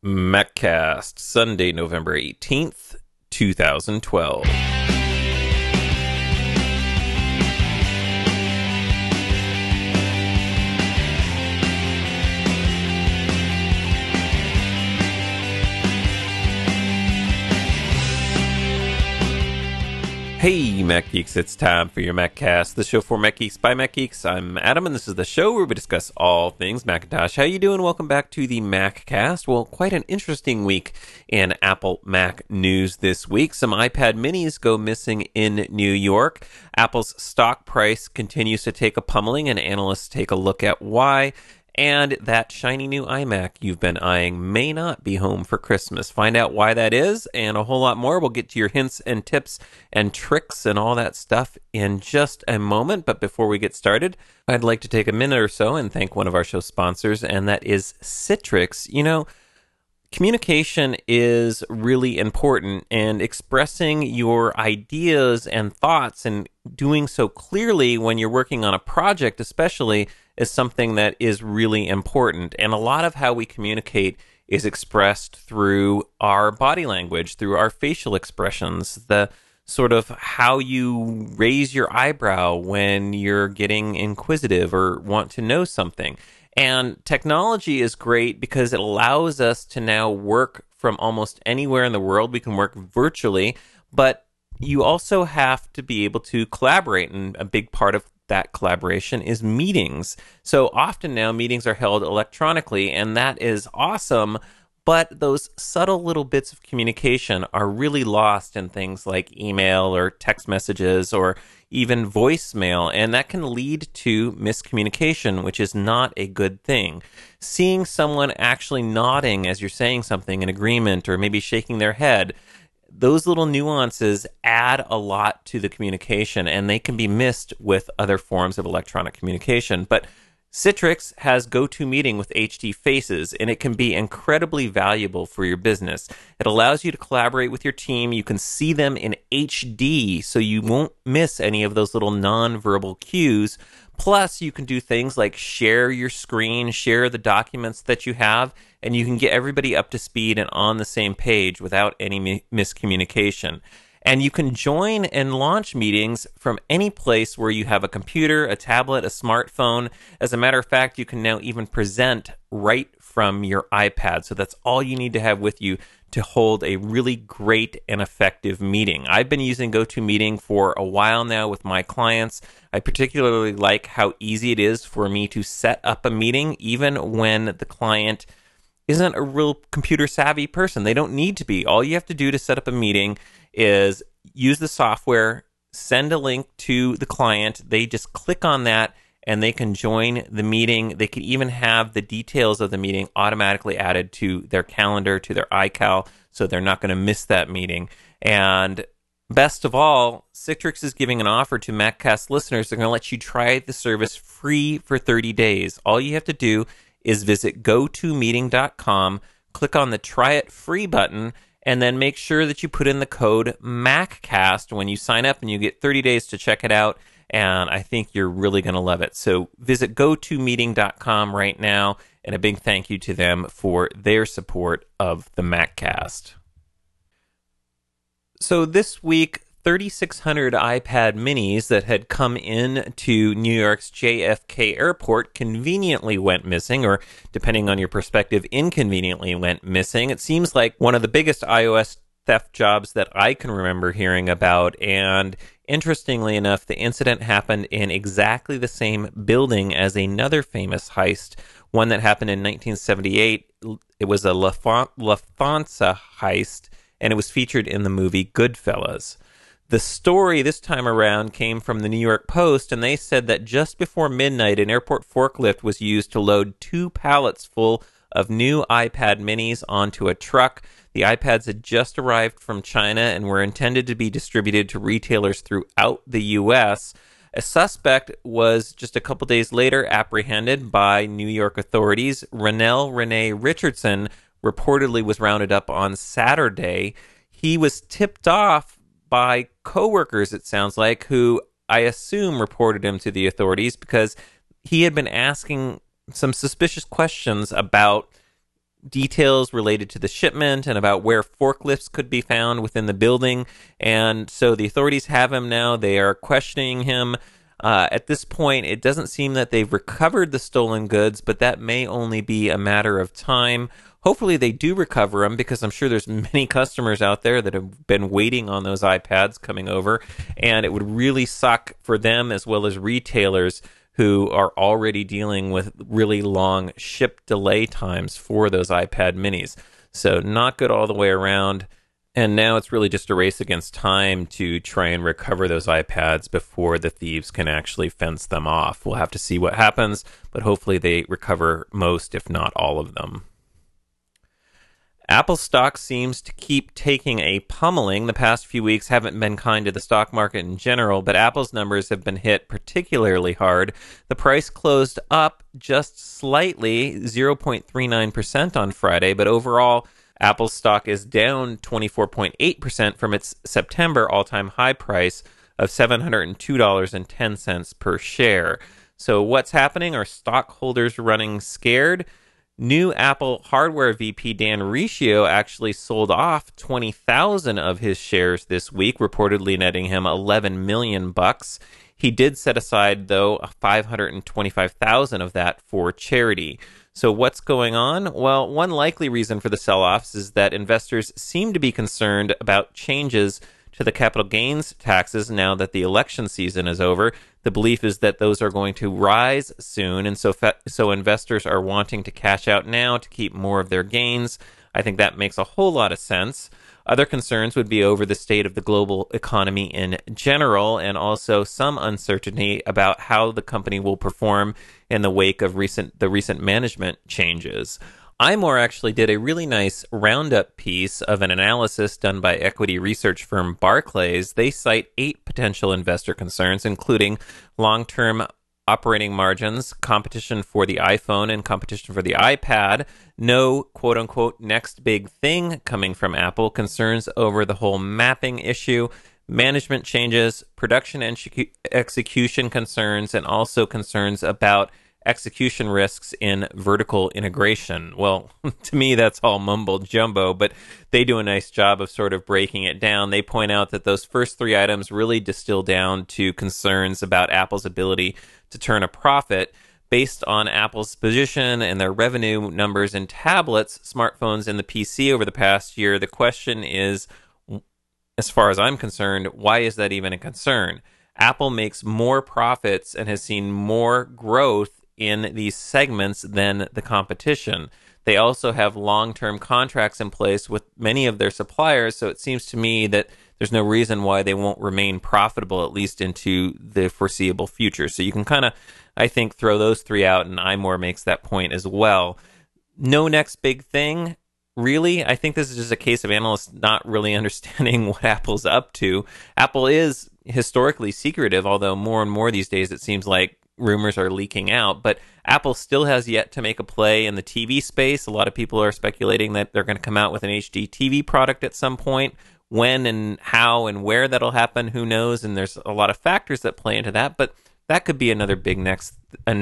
MacCast, Sunday, November 18th, 2012. Hey, Mac Geeks, it's time for your MacCast, the show for Mac Geeks by Mac Geeks. I'm Adam, and this is the show where we discuss all things Macintosh. How you doing? Welcome back to the MacCast. Well, quite an interesting week in Apple Mac news this week. Some iPad minis go missing in New York. Apple's stock price continues to take a pummeling, and analysts take a look at why. And that shiny new iMac you've been eyeing may not be home for Christmas. Find out why that is and a whole lot more. We'll get to your hints and tips and tricks and all that stuff in just a moment. But before we get started, I'd like to take a minute or so and thank one of our show sponsors, and that is Citrix. You know, communication is really important, and expressing your ideas and thoughts and doing so clearly when you're working on a project especially is something that is really important. And a lot of how we communicate is expressed through our body language, through our facial expressions, the sort of how you raise your eyebrow when you're getting inquisitive or want to know something. And technology is great because it allows us to now work from almost anywhere in the world. We can work virtually, but you also have to be able to collaborate, and a big part of that collaboration is meetings. So often now meetings are held electronically, and that is awesome, but those subtle little bits of communication are really lost in things like email or text messages or even voicemail, and that can lead to miscommunication, which is not a good thing. Seeing someone actually nodding as you're saying something in agreement, or maybe shaking their head, those little nuances add a lot to the communication, and they can be missed with other forms of electronic communication. But Citrix has GoToMeeting with HD Faces, and it can be incredibly valuable for your business. It allows you to collaborate with your team. You can see them in HD, so you won't miss any of those little nonverbal cues. Plus, you can do things like share your screen, share the documents that you have, and you can get everybody up to speed and on the same page without any miscommunication. And you can join and launch meetings from any place where you have a computer, a tablet, a smartphone. As a matter of fact, you can now even present right from your iPad. So that's all you need to have with you to hold a really great and effective meeting. I've been using GoToMeeting for a while now with my clients. I particularly like how easy it is for me to set up a meeting, even when the client isn't a real computer savvy person. They don't need to be. All you have to do to set up a meeting is use the software, send a link to the client. They just click on that and they can join the meeting. They can even have the details of the meeting automatically added to their calendar, to their iCal, so they're not going to miss that meeting. And best of all, Citrix is giving an offer to MacCast listeners. They're going to let you try the service free for 30 days. All you have to do is visit gotomeeting.com, click on the Try It Free button, and then make sure that you put in the code MacCast when you sign up, and you get 30 days to check it out, and I think you're really going to love it. So visit gotomeeting.com right now, and a big thank you to them for their support of the MacCast. So this week, 3,600 iPad minis that had come in to New York's JFK Airport conveniently went missing, or depending on your perspective, inconveniently went missing. It seems like one of the biggest iOS theft jobs that I can remember hearing about, and interestingly enough, the incident happened in exactly the same building as another famous heist, one that happened in 1978. It was a Lufthansa heist, and it was featured in the movie Goodfellas. The story this time around came from the New York Post, and they said that just before midnight, an airport forklift was used to load 2 pallets full of new iPad minis onto a truck. The iPads had just arrived from China and were intended to be distributed to retailers throughout the U.S. A suspect was just a couple days later apprehended by New York authorities. Rene Richardson reportedly was rounded up on Saturday. He was tipped off by coworkers, it sounds like, who I assume reported him to the authorities because he had been asking some suspicious questions about details related to the shipment and about where forklifts could be found within the building. And so the authorities have him now. They are questioning him. At this point, it doesn't seem that they've recovered the stolen goods, but that may only be a matter of time. Hopefully they do recover them, because I'm sure there's many customers out there that have been waiting on those iPads coming over, and it would really suck for them as well as retailers who are already dealing with really long ship delay times for those iPad minis. So not good all the way around. And now it's really just a race against time to try and recover those iPads before the thieves can actually fence them off. We'll have to see what happens, but hopefully they recover most, if not all of them. Apple stock seems to keep taking a pummeling. The past few weeks haven't been kind to the stock market in general, but Apple's numbers have been hit particularly hard. The price closed up just slightly, 0.39% on Friday, but overall, Apple's stock is down 24.8% from its September all-time high price of $702.10 per share. So what's happening? Are stockholders running scared? New Apple hardware VP Dan Riccio actually sold off 20,000 of his shares this week, reportedly netting him $11 million. He did set aside, though, 525,000 of that for charity. So what's going on? Well, one likely reason for the sell-offs is that investors seem to be concerned about changes to the capital gains taxes now that the election season is over. The belief is that those are going to rise soon, and so investors are wanting to cash out now to keep more of their gains. I think that makes a whole lot of sense. Other concerns would be over the state of the global economy in general, and also some uncertainty about how the company will perform in the wake of the recent management changes. iMore actually did a really nice roundup piece of an analysis done by equity research firm Barclays. They cite 8 potential investor concerns, including long-term operating margins, competition for the iPhone and competition for the iPad, no quote-unquote next big thing coming from Apple, concerns over the whole mapping issue, management changes, production and execution concerns, and also concerns about execution risks in vertical integration. Well, to me, that's all mumbo jumbo, but they do a nice job of sort of breaking it down. They point out that those first 3 items really distill down to concerns about Apple's ability to turn a profit. Based on Apple's position and their revenue numbers in tablets, smartphones, and the PC over the past year, the question is, as far as I'm concerned, why is that even a concern? Apple makes more profits and has seen more growth in these segments than the competition. They also have long-term contracts in place with many of their suppliers, so it seems to me that there's no reason why they won't remain profitable, at least into the foreseeable future. So you can kind of, I think, throw those 3 out, and iMore makes that point as well. No next big thing. Really, I think this is just a case of analysts not really understanding what Apple's up to. Apple is historically secretive, although more and more these days it seems like rumors are leaking out, but Apple still has yet to make a play in the TV space. A lot of people are speculating that they're going to come out with an HD TV product at some point. When and how and where that'll happen, who knows? And there's a lot of factors that play into that, but that could be another big next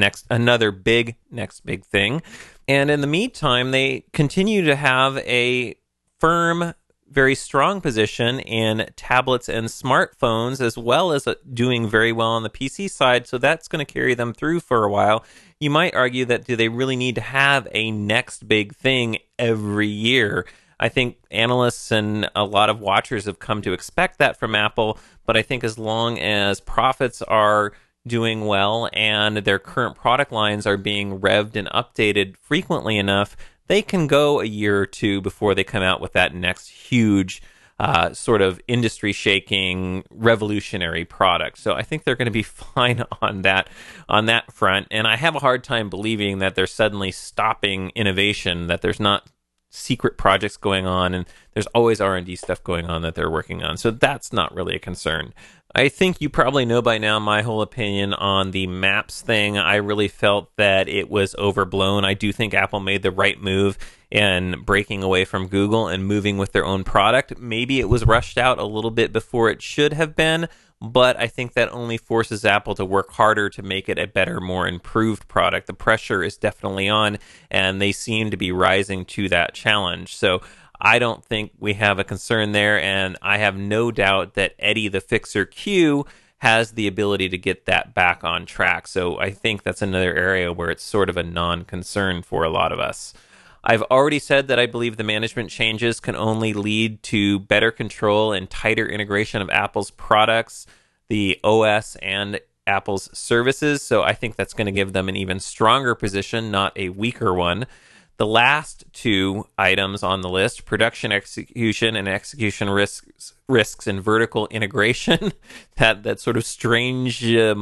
big thing. And in the meantime, they continue to have a firm, very strong position in tablets and smartphones, as well as doing very well on the PC side. So that's going to carry them through for a while. You might argue that, do they really need to have a next big thing every year? I think analysts and a lot of watchers have come to expect that from Apple, but I think as long as profits are doing well and their current product lines are being revved and updated frequently enough, they can go a year or two before they come out with that next huge sort of industry-shaking, revolutionary product. So I think they're going to be fine on that front. And I have a hard time believing that they're suddenly stopping innovation, that there's not secret projects going on, and there's always R&D stuff going on that they're working on. So that's not really a concern. I think you probably know by now my whole opinion on the Maps thing. I really felt that it was overblown. I do think Apple made the right move in breaking away from Google and moving with their own product. Maybe it was rushed out a little bit before it should have been, but I think that only forces Apple to work harder to make it a better, more improved product. The pressure is definitely on, and they seem to be rising to that challenge. So I don't think we have a concern there, and I have no doubt that Eddie the Fixer Q has the ability to get that back on track. So I think that's another area where it's sort of a non-concern for a lot of us. I've already said that I believe the management changes can only lead to better control and tighter integration of Apple's products, the OS, and Apple's services. So I think that's going to give them an even stronger position, not a weaker one. The last two items on the list, production execution and execution risks and vertical integration, that sort of strange,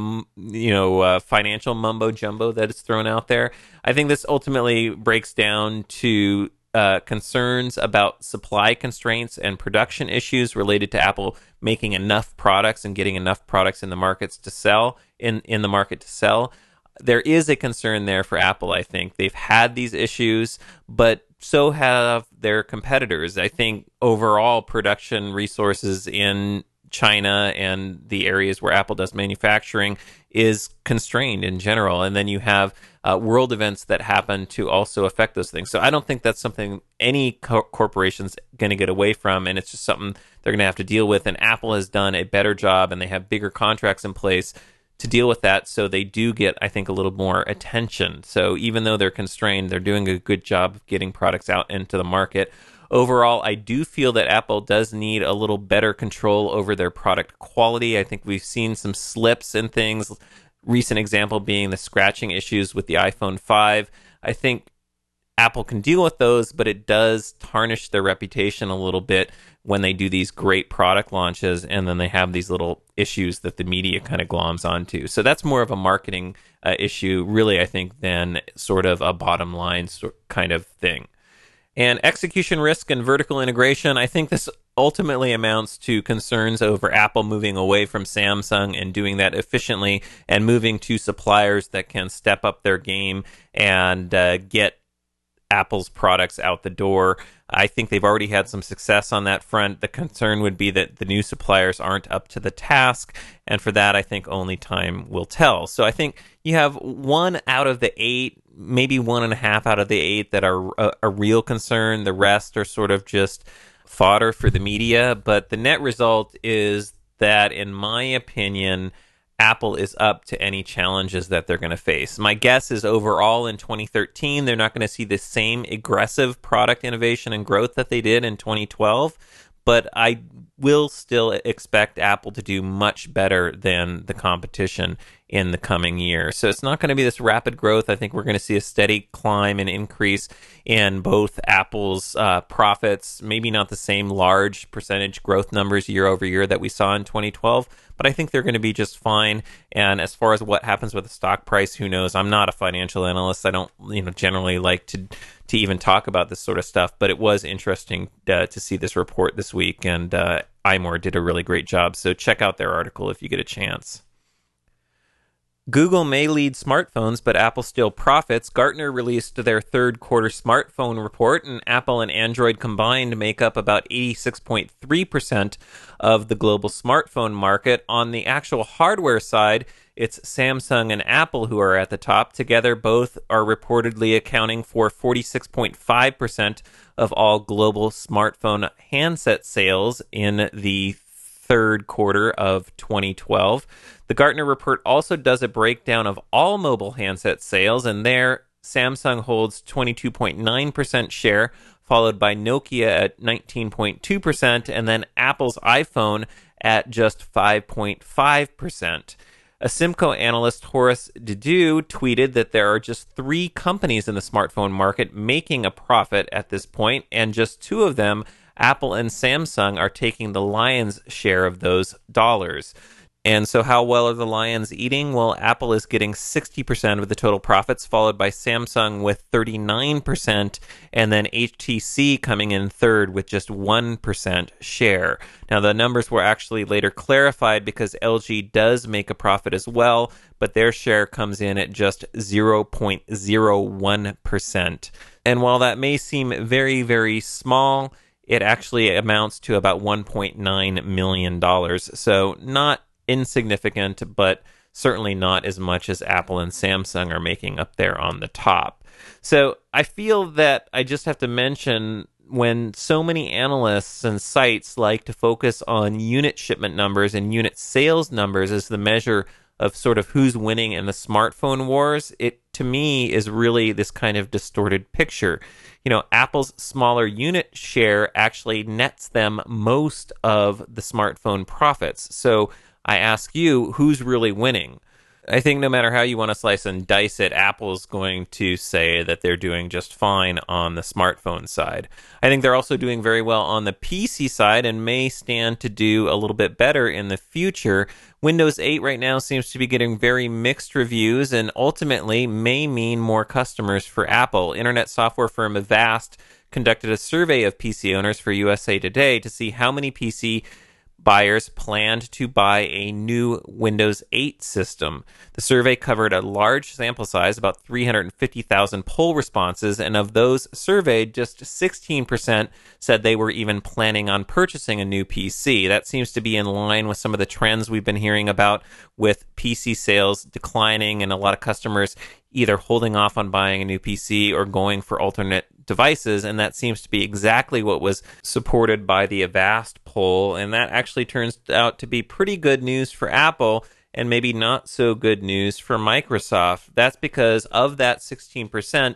financial mumbo jumbo that is thrown out there. I think this ultimately breaks down to concerns about supply constraints and production issues related to Apple making enough products and getting enough products in the markets to sell in the market to sell. There is a concern there for Apple, I think. They've had these issues, but so have their competitors. I think overall production resources in China and the areas where Apple does manufacturing is constrained in general. And then you have world events that happen to also affect those things. So I don't think that's something any corporation's going to get away from, and it's just something they're going to have to deal with. And Apple has done a better job, and they have bigger contracts in place to deal with that, so they do get, I think, a little more attention. So even though they're constrained, they're doing a good job of getting products out into the market. Overall, I do feel that Apple does need a little better control over their product quality. I think we've seen some slips in things. Recent example being the scratching issues with the iPhone 5. I think Apple can deal with those, but it does tarnish their reputation a little bit when they do these great product launches and then they have these little issues that the media kind of gloms onto. So that's more of a marketing issue, really, I think, than sort of a bottom line kind of thing. And execution risk and vertical integration, I think this ultimately amounts to concerns over Apple moving away from Samsung and doing that efficiently and moving to suppliers that can step up their game and get Apple's products out the door. I think they've already had some success on that front. The concern would be that the new suppliers aren't up to the task, and for that, I think only time will tell. So I think you have 1 out of the 8, maybe 1.5 out of the 8 that are a real concern. The rest are sort of just fodder for the media, but the net result is that, in my opinion, Apple is up to any challenges that they're going to face. My guess is overall in 2013, they're not going to see the same aggressive product innovation and growth that they did in 2012, but I will still expect Apple to do much better than the competition in the coming year. So it's not going to be this rapid growth. I think we're going to see a steady climb and increase in both Apple's profits, maybe not the same large percentage growth numbers year over year that we saw in 2012, but I think they're going to be just fine. And as far as what happens with the stock price, who knows? I'm not a financial analyst. I don't, generally like to even talk about this sort of stuff, but it was interesting to see this report this week, and iMore did a really great job. So check out their article if you get a chance. Google may lead smartphones, but Apple still profits. Gartner released their third quarter smartphone report, and Apple and Android combined make up about 86.3% of the global smartphone market. On the actual hardware side, it's Samsung and Apple who are at the top. Together, both are reportedly accounting for 46.5% of all global smartphone handset sales in the third quarter of 2012. The Gartner report also does a breakdown of all mobile handset sales, and there Samsung holds 22.9% share, followed by Nokia at 19.2%, and then Apple's iPhone at just 5.5%. A Simco analyst, Horace Dediu, tweeted that there are just 3 companies in the smartphone market making a profit at this point, and just 2 of them, Apple and Samsung, are taking the lion's share of those dollars. And so how well are the lions eating? Well, Apple is getting 60% of the total profits, followed by Samsung with 39%, and then HTC coming in third with just 1% share. Now, the numbers were actually later clarified because LG does make a profit as well, but their share comes in at just 0.01%. And while that may seem very, very small, it actually amounts to about $1.9 million. So not insignificant, but certainly not as much as Apple and Samsung are making up there on the top. So I feel that I just have to mention, when so many analysts and sites like to focus on unit shipment numbers and unit sales numbers as the measure of sort of who's winning in the smartphone wars, it to me is really this kind of distorted picture. Apple's smaller unit share actually nets them most of the smartphone profits. So I ask you, who's really winning? I think no matter how you want to slice and dice it, Apple's going to say that they're doing just fine on the smartphone side. I think they're also doing very well on the PC side and may stand to do a little bit better in the future. Windows 8 right now seems to be getting very mixed reviews and ultimately may mean more customers for Apple. Internet software firm Avast conducted a survey of PC owners for USA Today to see how many PC buyers planned to buy a new Windows 8 system. The survey covered a large sample size, about 350,000 poll responses, and of those surveyed, just 16% said they were even planning on purchasing a new PC. That seems to be in line with some of the trends we've been hearing about, with PC sales declining and a lot of customers either holding off on buying a new PC or going for alternate devices, and that seems to be exactly what was supported by the Avast poll, and that actually turns out to be pretty good news for Apple and maybe not so good news for Microsoft. That's because of that 16%,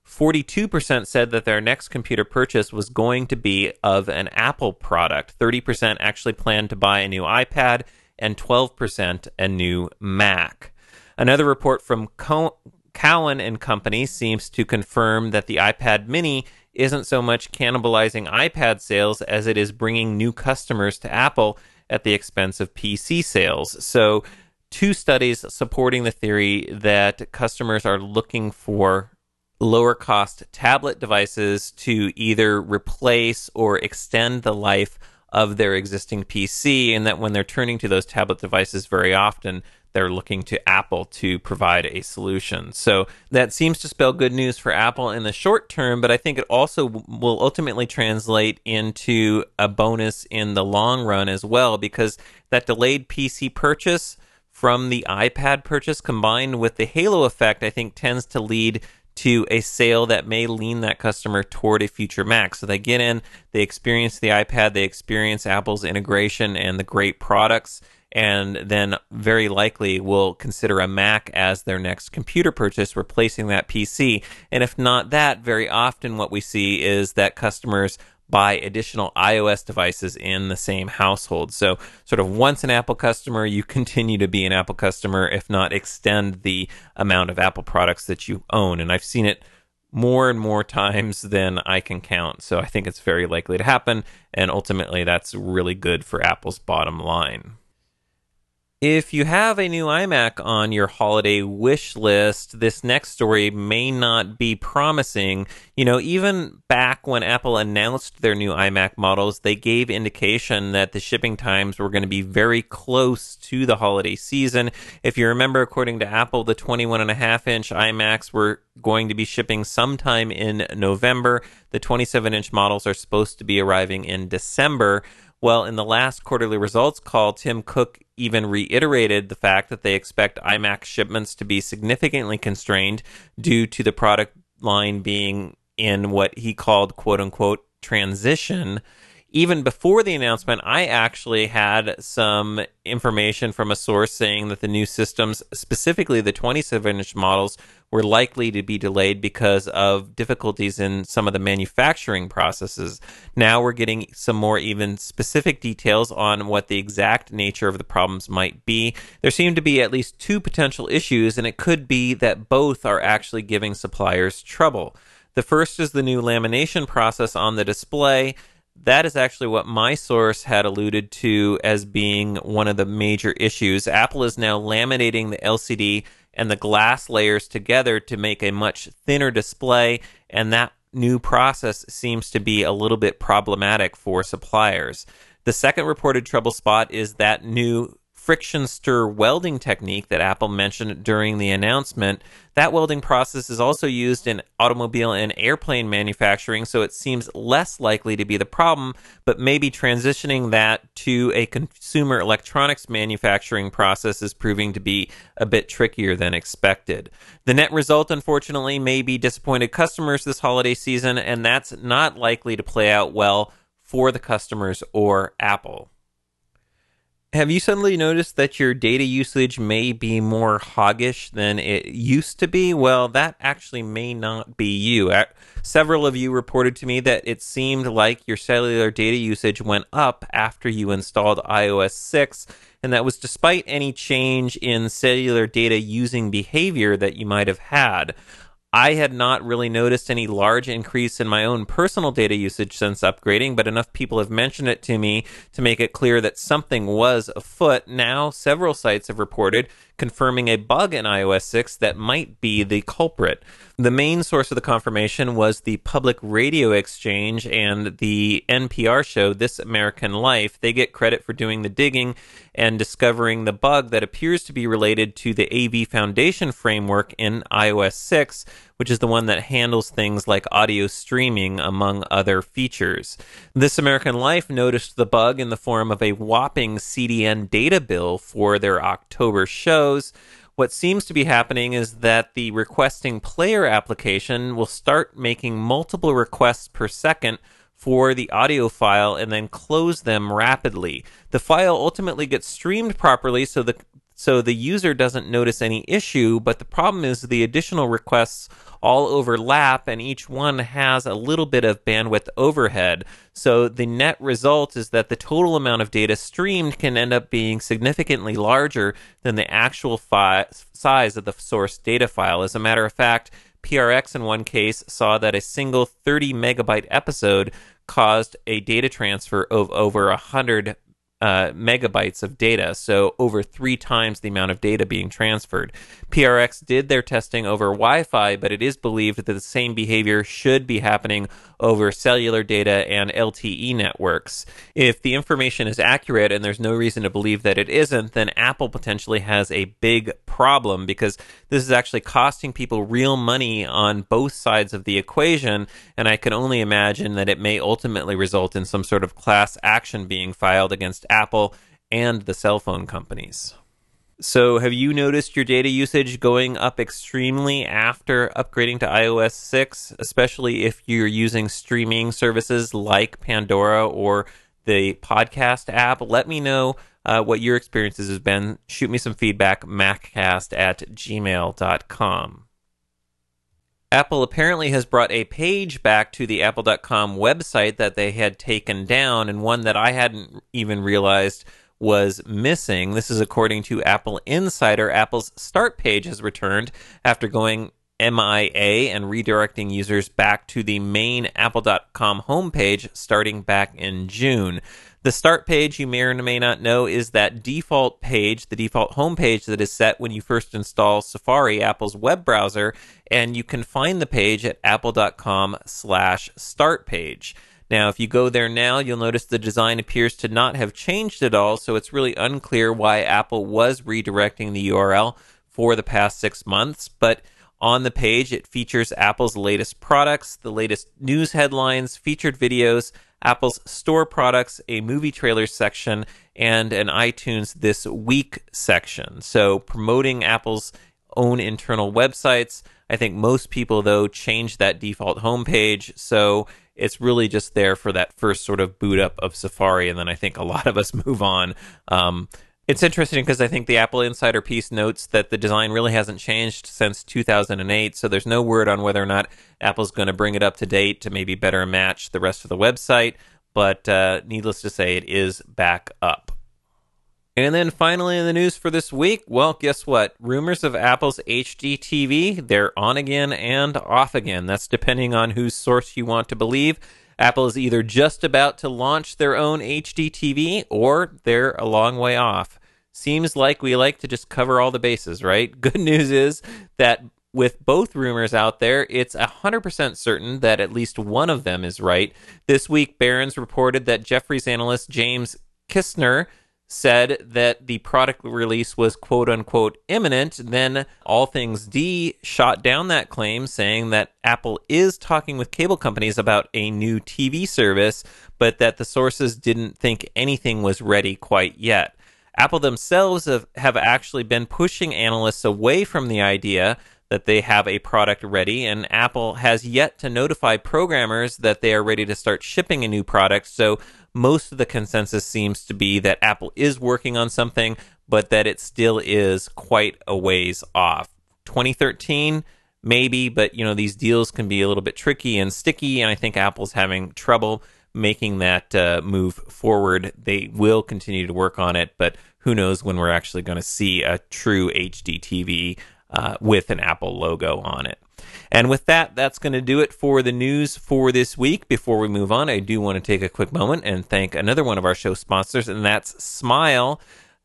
42% said that their next computer purchase was going to be of an Apple product. 30% actually planned to buy a new iPad, and 12% a new Mac. Another report from Cowen and Company seems to confirm that the iPad mini isn't so much cannibalizing iPad sales as it is bringing new customers to Apple at the expense of PC sales. So, two studies supporting the theory that customers are looking for lower cost tablet devices to either replace or extend the life of their existing PC, and that when they're turning to those tablet devices very often, they're looking to Apple to provide a solution. So that seems to spell good news for Apple in the short term, but I think it also will ultimately translate into a bonus in the long run as well, because that delayed PC purchase from the iPad purchase combined with the halo effect, I think tends to lead to a sale that may lean that customer toward a future Mac. So they get in, they experience the iPad, they experience Apple's integration and the great products, and then very likely will consider a Mac as their next computer purchase, replacing that PC. And if not that, very often what we see is that customers buy additional iOS devices in the same household. So sort of once an Apple customer, you continue to be an Apple customer, if not extend the amount of Apple products that you own. And I've seen it more and more times than I can count. So I think it's very likely to happen. And ultimately, that's really good for Apple's bottom line. If you have a new iMac on your holiday wish list, this next story may not be promising. Even back when Apple announced their new iMac models, they gave indication that the shipping times were going to be very close to the holiday season. If you remember, according to Apple, the 21.5-inch iMacs were going to be shipping sometime in November. The 27-inch models are supposed to be arriving in December. Well, in the last quarterly results call, Tim Cook even reiterated the fact that they expect iMac shipments to be significantly constrained due to the product line being in what he called, quote-unquote, transition. Even before the announcement, I actually had some information from a source saying that the new systems, specifically the 27-inch models, were likely to be delayed because of difficulties in some of the manufacturing processes. Now we're getting some more even specific details on what the exact nature of the problems might be. There seem to be at least two potential issues, and it could be that both are actually giving suppliers trouble. The first is the new lamination process on the display. That is actually what my source had alluded to as being one of the major issues. Apple is now laminating the LCD and the glass layers together to make a much thinner display, and that new process seems to be a little bit problematic for suppliers. The second reported trouble spot is that new friction stir welding technique that Apple mentioned during the announcement. That welding process is also used in automobile and airplane manufacturing, so it seems less likely to be the problem, but maybe transitioning that to a consumer electronics manufacturing process is proving to be a bit trickier than expected. The net result, unfortunately, may be disappointed customers this holiday season, and that's not likely to play out well for the customers or Apple. Have you suddenly noticed that your data usage may be more hoggish than it used to be? Well, that actually may not be you. Several of you reported to me that it seemed like your cellular data usage went up after you installed iOS 6, and that was despite any change in cellular data using behavior that you might have had. I had not really noticed any large increase in my own personal data usage since upgrading, but enough people have mentioned it to me to make it clear that something was afoot. Now, several sites have reported confirming a bug in iOS 6 that might be the culprit. The main source of the confirmation was the Public Radio Exchange and the NPR show This American Life. They get credit for doing the digging and discovering the bug that appears to be related to the AV Foundation framework in iOS 6, which is the one that handles things like audio streaming, among other features. This American Life noticed the bug in the form of a whopping CDN data bill for their October shows. What seems to be happening is that the requesting player application will start making multiple requests per second for the audio file and then close them rapidly. The file ultimately gets streamed properly so the user doesn't notice any issue, but the problem is the additional requests all overlap and each one has a little bit of bandwidth overhead. So the net result is that the total amount of data streamed can end up being significantly larger than the actual size of the source data file. As a matter of fact, PRX in one case saw that a single 30 megabyte episode caused a data transfer of over 100 megabytes of data, so over 3 times the amount of data being transferred. PRX did their testing over Wi-Fi, but it is believed that the same behavior should be happening over cellular data and LTE networks. If the information is accurate, and there's no reason to believe that it isn't, then Apple potentially has a big problem, because this is actually costing people real money on both sides of the equation, and I can only imagine that it may ultimately result in some sort of class action being filed against Apple and the cell phone companies. So have you noticed your data usage going up extremely after upgrading to iOS 6, especially if you're using streaming services like Pandora or the podcast app? Let me know what your experiences have been. Shoot me some feedback, maccast@gmail.com. Apple apparently has brought a page back to the apple.com website that they had taken down, and one that I hadn't even realized was missing. This is according to Apple Insider. Apple's start page has returned after going MIA and redirecting users back to the main apple.com homepage starting back in June. The start page, you may or may not know, is that default page, the default homepage that is set when you first install Safari, Apple's web browser, and you can find the page at apple.com/start page. Now, if you go there now, you'll notice the design appears to not have changed at all, so it's really unclear why Apple was redirecting the URL for the past 6 months. But on the page, it features Apple's latest products, the latest news headlines, featured videos, Apple's store products, a movie trailers section, and an iTunes This Week section. So promoting Apple's own internal websites. I think most people, though, change that default homepage, so it's really just there for that first sort of boot up of Safari, and then I think a lot of us move on. It's interesting because I think the Apple Insider piece notes that the design really hasn't changed since 2008, so there's no word on whether or not Apple's going to bring it up to date to maybe better match the rest of the website, but needless to say, it is back up. And then finally in the news for this week, well, guess what? Rumors of Apple's HD TV, they're on again and off again. That's depending on whose source you want to believe. Apple is either just about to launch their own HD TV or they're a long way off. Seems like we like to just cover all the bases, right? Good news is that with both rumors out there, it's 100% certain that at least one of them is right. This week, Barron's reported that Jefferies analyst James Kistner said that the product release was quote unquote imminent. Then All Things D shot down that claim, saying that Apple is talking with cable companies about a new TV service, but that the sources didn't think anything was ready quite yet. Apple themselves have actually been pushing analysts away from the idea that they have a product ready, and Apple has yet to notify programmers that they are ready to start shipping a new product. So most of the consensus seems to be that Apple is working on something, but that it still is quite a ways off. 2013, maybe, but these deals can be a little bit tricky and sticky, and I think Apple's having trouble making that move forward. They will continue to work on it, but who knows when we're actually going to see a true HD TV with an Apple logo on it. And with that, that's going to do it for the news for this week. Before we move on, I do want to take a quick moment and thank another one of our show sponsors, and that's Smile.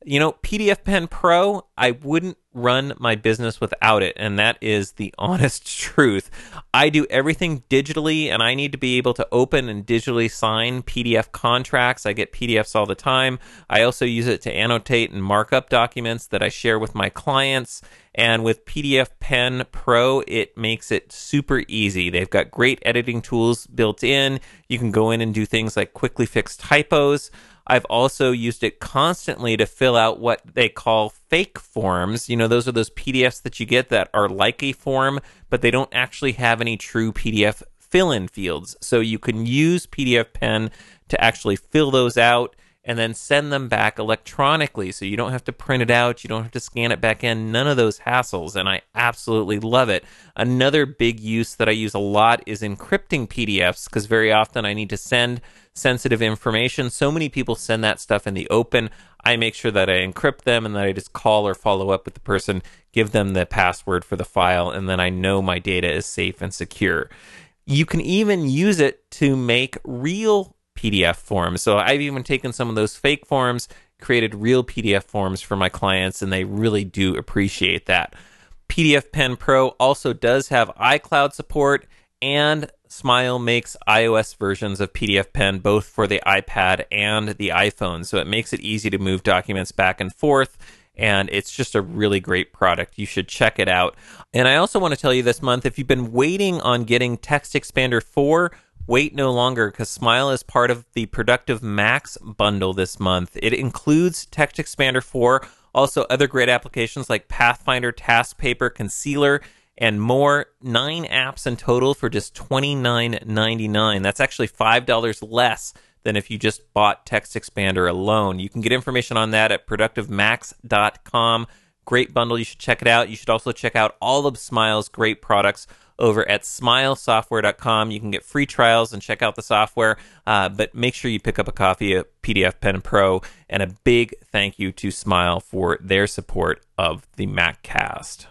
PDF Pen Pro, I wouldn't run my business without it, and that is the honest truth. I do everything digitally, and I need to be able to open and digitally sign PDF contracts. I get PDFs all the time. I also use it to annotate and mark up documents that I share with my clients. And with PDF Pen Pro, it makes it super easy. They've got great editing tools built in. You can go in and do things like quickly fix typos. I've also used it constantly to fill out what they call fake forms. Those are those PDFs that you get that are like a form, but they don't actually have any true PDF fill-in fields. So you can use PDF Pen to actually fill those out and then send them back electronically. So you don't have to print it out. You don't have to scan it back in. None of those hassles. And I absolutely love it. Another big use that I use a lot is encrypting PDFs, because very often I need to send sensitive information. So many people send that stuff in the open. I make sure that I encrypt them and that I just call or follow up with the person, give them the password for the file, and then I know my data is safe and secure. You can even use it to make real PDF forms. So I've even taken some of those fake forms, created real PDF forms for my clients, and they really do appreciate that. PDF Pen Pro also does have iCloud support, and Smile makes iOS versions of PDF Pen both for the iPad and the iPhone. So it makes it easy to move documents back and forth, and it's just a really great product. You should check it out. And I also want to tell you this month, if you've been waiting on getting Text Expander 4, wait no longer, because Smile is part of the Productive Max bundle this month. It includes Text Expander 4, also other great applications like Pathfinder, TaskPaper, Concealer, and more. 9 apps in total for just $29.99. That's actually $5 less than if you just bought Text Expander alone. You can get information on that at productivemax.com. Great bundle. You should check it out. You should also check out all of Smile's great products over at smilesoftware.com. You can get free trials and check out the software, but make sure you pick up a copy of PDF Pen Pro, and a big thank you to Smile for their support of the MacCast.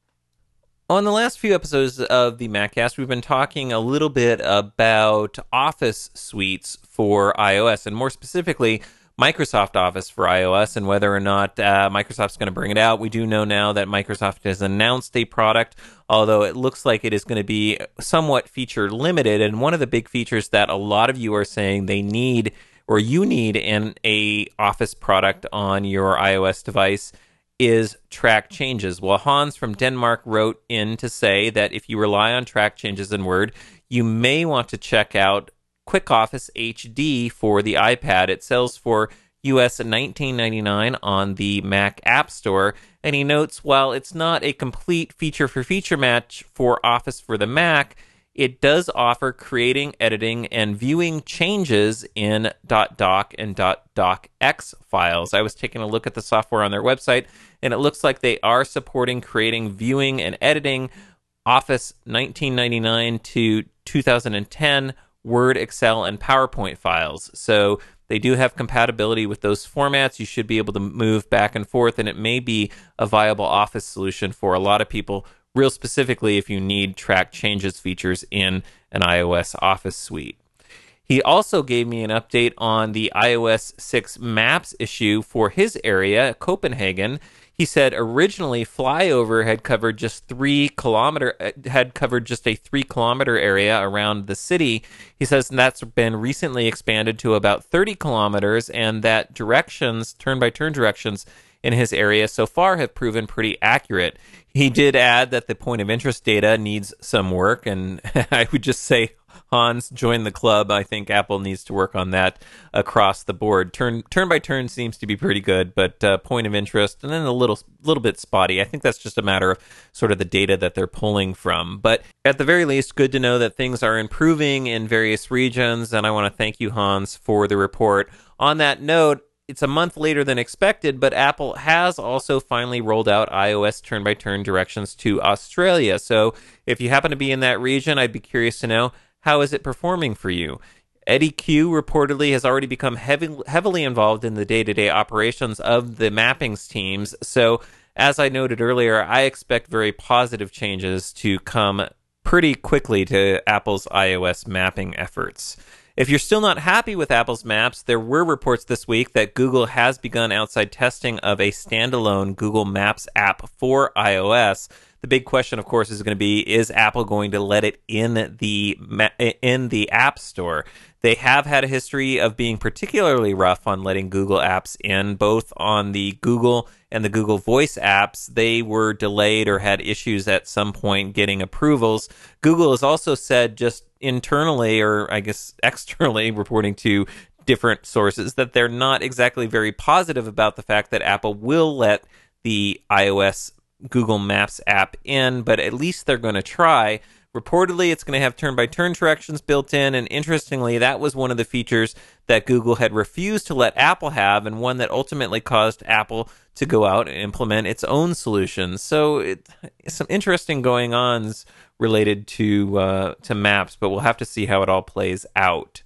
On the last few episodes of the MacCast, we've been talking a little bit about Office suites for iOS, and more specifically, Microsoft Office for iOS, and whether or not Microsoft's going to bring it out. We do know now that Microsoft has announced a product, although it looks like it is going to be somewhat feature limited. And one of the big features that a lot of you are saying they need, or you need in a Office product on your iOS device, is track changes. Well, Hans from Denmark wrote in to say that if you rely on track changes in Word, you may want to check out Quick Office HD for the iPad. It sells for US $19.99 on the Mac App Store, and he notes while it's not a complete feature-for-feature match for Office for the Mac, it does offer creating, editing, and viewing changes in .doc and .docx files. I was taking a look at the software on their website, and it looks like they are supporting creating, viewing, and editing Office 1999 to 2010 Word, Excel, and PowerPoint files. So they do have compatibility with those formats. You should be able to move back and forth, and it may be a viable Office solution for a lot of people, real specifically if you need track changes features in an iOS Office suite. He also gave me an update on the iOS 6 Maps issue for his area, Copenhagen. He said originally Flyover had covered just a 3 kilometer area around the city. He says that's been recently expanded to about 30 kilometers, and that directions, turn-by-turn directions in his area so far have proven pretty accurate. He did add that the point of interest data needs some work, and I would just say, Hans, join the club. I think Apple needs to work on that across the board. Turn by turn seems to be pretty good, but point of interest and then a little bit spotty. I think that's just a matter of sort of the data that they're pulling from. But at the very least, good to know that things are improving in various regions, and I want to thank you, Hans, for the report. On that note, it's a month later than expected, but Apple has also finally rolled out iOS turn-by-turn directions to Australia. So if you happen to be in that region, I'd be curious to know, how is it performing for you? Eddie Q reportedly has already become heavily involved in the day-to-day operations of the mappings teams. So as I noted earlier, I expect very positive changes to come pretty quickly to Apple's iOS mapping efforts. If you're still not happy with Apple's maps, there were reports this week that Google has begun outside testing of a standalone Google Maps app for iOS. The big question, of course, is going to be, is Apple going to let it in the App Store? They have had a history of being particularly rough on letting Google apps in, both on the Google and the Google Voice apps. They were delayed or had issues at some point getting approvals. Google has also said just internally, or I guess externally, reporting to different sources, that they're not exactly very positive about the fact that Apple will let the iOS Google Maps app in, but at least they're going to try. Reportedly, it's going to have turn-by-turn directions built in, and interestingly, that was one of the features that Google had refused to let Apple have, and one that ultimately caused Apple to go out and implement its own solutions. So some interesting going-ons related to maps, but we'll have to see how it all plays out.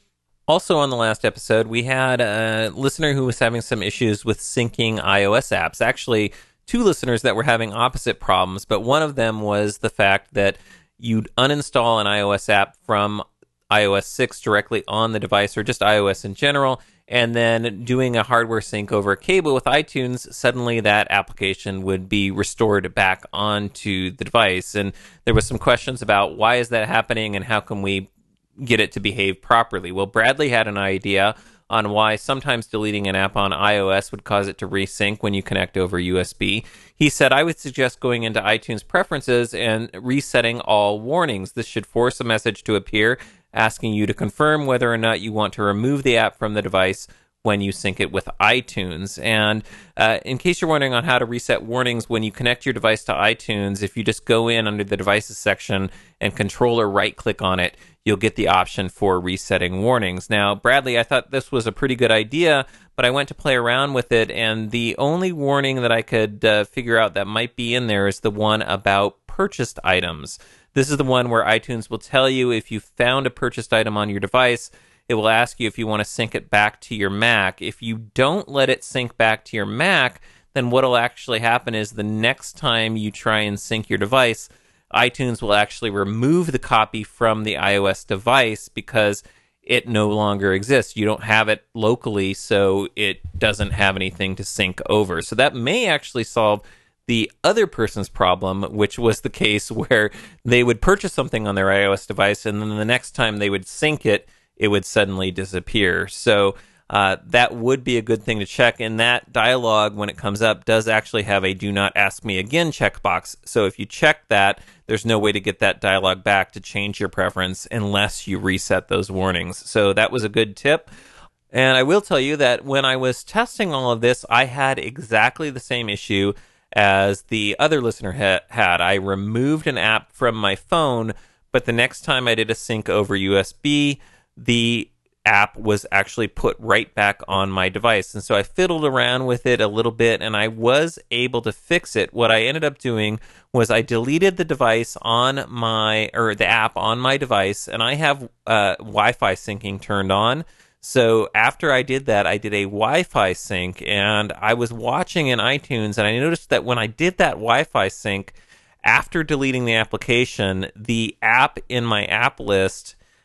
Also on the last episode, we had a listener who was having some issues with syncing iOS apps. Actually, two listeners that were having opposite problems, but one of them was the fact that you'd uninstall an iOS app from iOS 6 directly on the device, or just iOS in general, and then doing a hardware sync over a cable with iTunes, suddenly that application would be restored back onto the device. And there was some questions about why is that happening and how can we get it to behave properly. Well, Bradley had an idea on why sometimes deleting an app on iOS would cause it to resync when you connect over USB. He said, I would suggest going into iTunes preferences and resetting all warnings. This should force a message to appear asking you to confirm whether or not you want to remove the app from the device when you sync it with iTunes. And in case you're wondering on how to reset warnings when you connect your device to iTunes, if you just go in under the devices section and control or right click on it, you'll get the option for resetting warnings. Now, Bradley, I thought this was a pretty good idea, but I went to play around with it, and the only warning that I could figure out that might be in there is the one about purchased items. This is the one where iTunes will tell you if you found a purchased item on your device, it will ask you if you want to sync it back to your Mac. If you don't let it sync back to your Mac, then what will actually happen is the next time you try and sync your device, iTunes will actually remove the copy from the iOS device because it no longer exists. You don't have it locally, so it doesn't have anything to sync over. So that may actually solve the other person's problem, which was the case where they would purchase something on their iOS device, and then the next time they would sync it, it would suddenly disappear. So that would be a good thing to check. And that dialog, when it comes up, does actually have a do not ask me again checkbox. So if you check that, there's no way to get that dialog back to change your preference unless you reset those warnings. So that was a good tip. And I will tell you that when I was testing all of this, I had exactly the same issue as the other listener had. I removed an app from my phone, but the next time I did a sync over USB, the app was actually put right back on my device. And so I fiddled around with it a little bit, and I was able to fix it. What I ended up doing was I deleted the device on my, or the app on my device, and I have Wi-Fi syncing turned on. So after I did that, I did a Wi-Fi sync, and I was watching in iTunes, and I noticed that when I did that Wi-Fi sync, after deleting the application, the app in my app list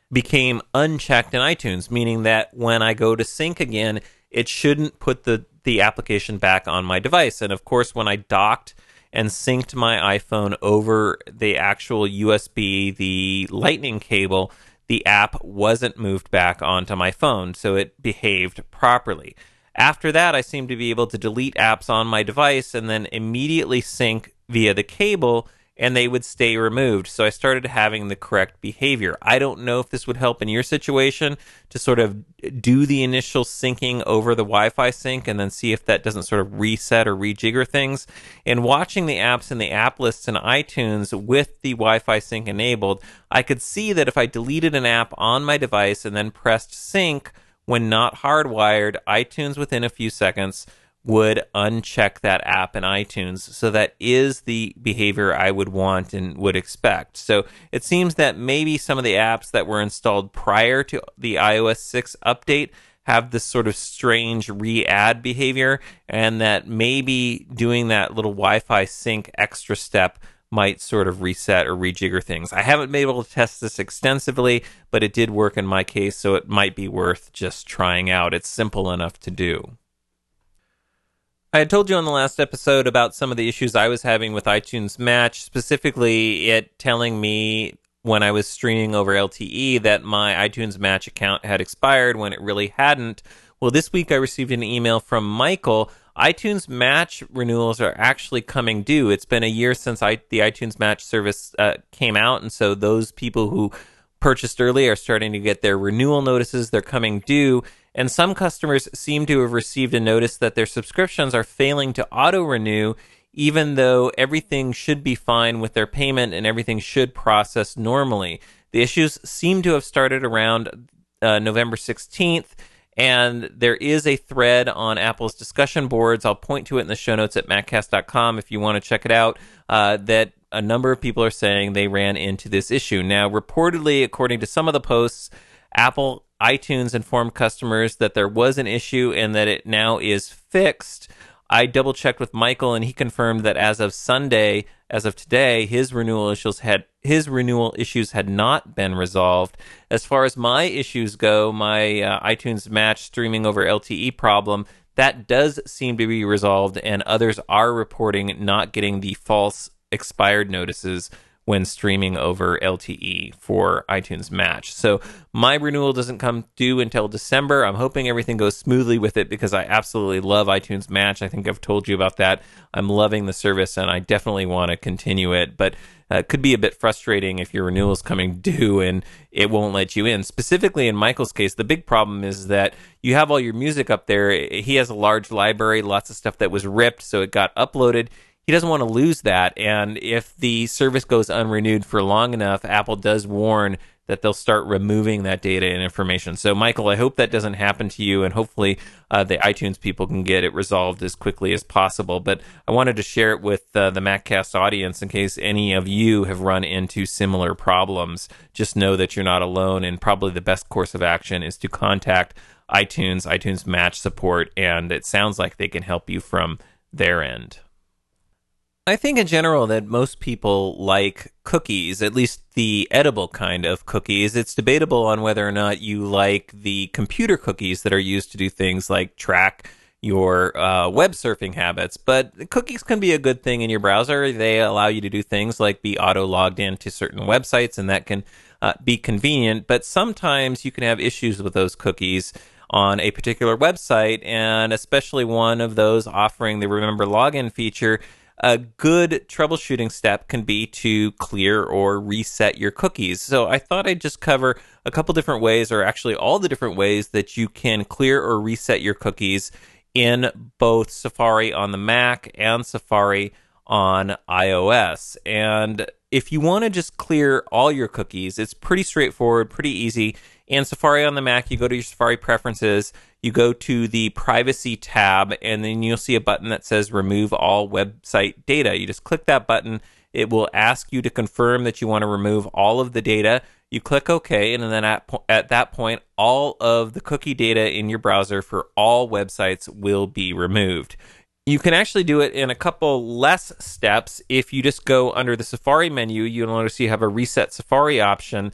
became unchecked in iTunes, meaning that when I go to sync again, it shouldn't put the application back on my device. And of course, when I docked and synced my iPhone over the actual USB, the lightning cable, the app wasn't moved back onto my phone, so it behaved properly. After that, I seemed to be able to delete apps on my device and then immediately sync via the cable, and they would stay removed. So I started having the correct behavior. I don't know if this would help in your situation to sort of do the initial syncing over the Wi-Fi sync and then see if that doesn't sort of reset or rejigger things. And watching the apps in the app lists in iTunes with the Wi-Fi sync enabled, I could see that if I deleted an app on my device and then pressed sync when not hardwired, iTunes within a few seconds would uncheck that app in iTunes. So that is the behavior I would want and would expect. So it seems that maybe some of the apps that were installed prior to the iOS 6 update have this sort of strange re-add behavior, and that maybe doing that little Wi-Fi sync extra step might sort of reset or rejigger things. I haven't been able to test this extensively, but it did work in my case, so it might be worth just trying out. It's simple enough to do. I had told you on the last episode about some of the issues I was having with iTunes Match, specifically it telling me when I was streaming over LTE that my iTunes Match account had expired when it really hadn't. Well, this week I received an email from Michael. iTunes Match renewals are actually coming due. It's been a year since the iTunes Match service came out, and so those people who purchased early are starting to get their renewal notices. They're coming due. And some customers seem to have received a notice that their subscriptions are failing to auto-renew, even though everything should be fine with their payment and everything should process normally. The issues seem to have started around November 16th, and there is a thread on Apple's discussion boards. I'll point to it in the show notes at maccast.com if you want to check it out, that a number of people are saying they ran into this issue. Now, reportedly, according to some of the posts, Apple iTunes informed customers that there was an issue and that it now is fixed. I double-checked with Michael, and he confirmed that as of Sunday, as of today, his renewal issues had not been resolved. As far as my issues go, my iTunes Match streaming over LTE problem, that does seem to be resolved, and others are reporting not getting the false expired notices when streaming over LTE for iTunes Match. So my renewal doesn't come due until December. I'm hoping everything goes smoothly with it because I absolutely love iTunes Match. I think I've told you about that. I'm loving the service and I definitely want to continue it, but it could be a bit frustrating if your renewal is coming due and it won't let you in. Specifically in Michael's case, the big problem is that you have all your music up there. He has a large library, lots of stuff that was ripped, so it got uploaded. He doesn't want to lose that, and if the service goes unrenewed for long enough, Apple does warn that they'll start removing that data and information. So, Michael, I hope that doesn't happen to you, and hopefully the iTunes people can get it resolved as quickly as possible. But I wanted to share it with the MacCast audience in case any of you have run into similar problems. Just know that you're not alone, and probably the best course of action is to contact iTunes Match support, and it sounds like they can help you from their end. I think in general that most people like cookies, at least the edible kind of cookies. It's debatable on whether or not you like the computer cookies that are used to do things like track your web surfing habits. But cookies can be a good thing in your browser. They allow you to do things like be auto-logged into certain websites, and that can be convenient. But sometimes you can have issues with those cookies on a particular website, and especially one of those offering the Remember Login feature. A good troubleshooting step can be to clear or reset your cookies. So I thought I'd just cover a couple different ways, or actually all the different ways that you can clear or reset your cookies in both Safari on the Mac and Safari on iOS. And if you want to just clear all your cookies, it's pretty straightforward, pretty easy. In Safari on the Mac, you go to your Safari preferences, you go to the privacy tab, and then you'll see a button that says remove all website data. You just click that button. It will ask you to confirm that you want to remove all of the data. You click OK, and then at that point, all of the cookie data in your browser for all websites will be removed. You can actually do it in a couple less steps. If you just go under the Safari menu, you'll notice you have a Reset Safari option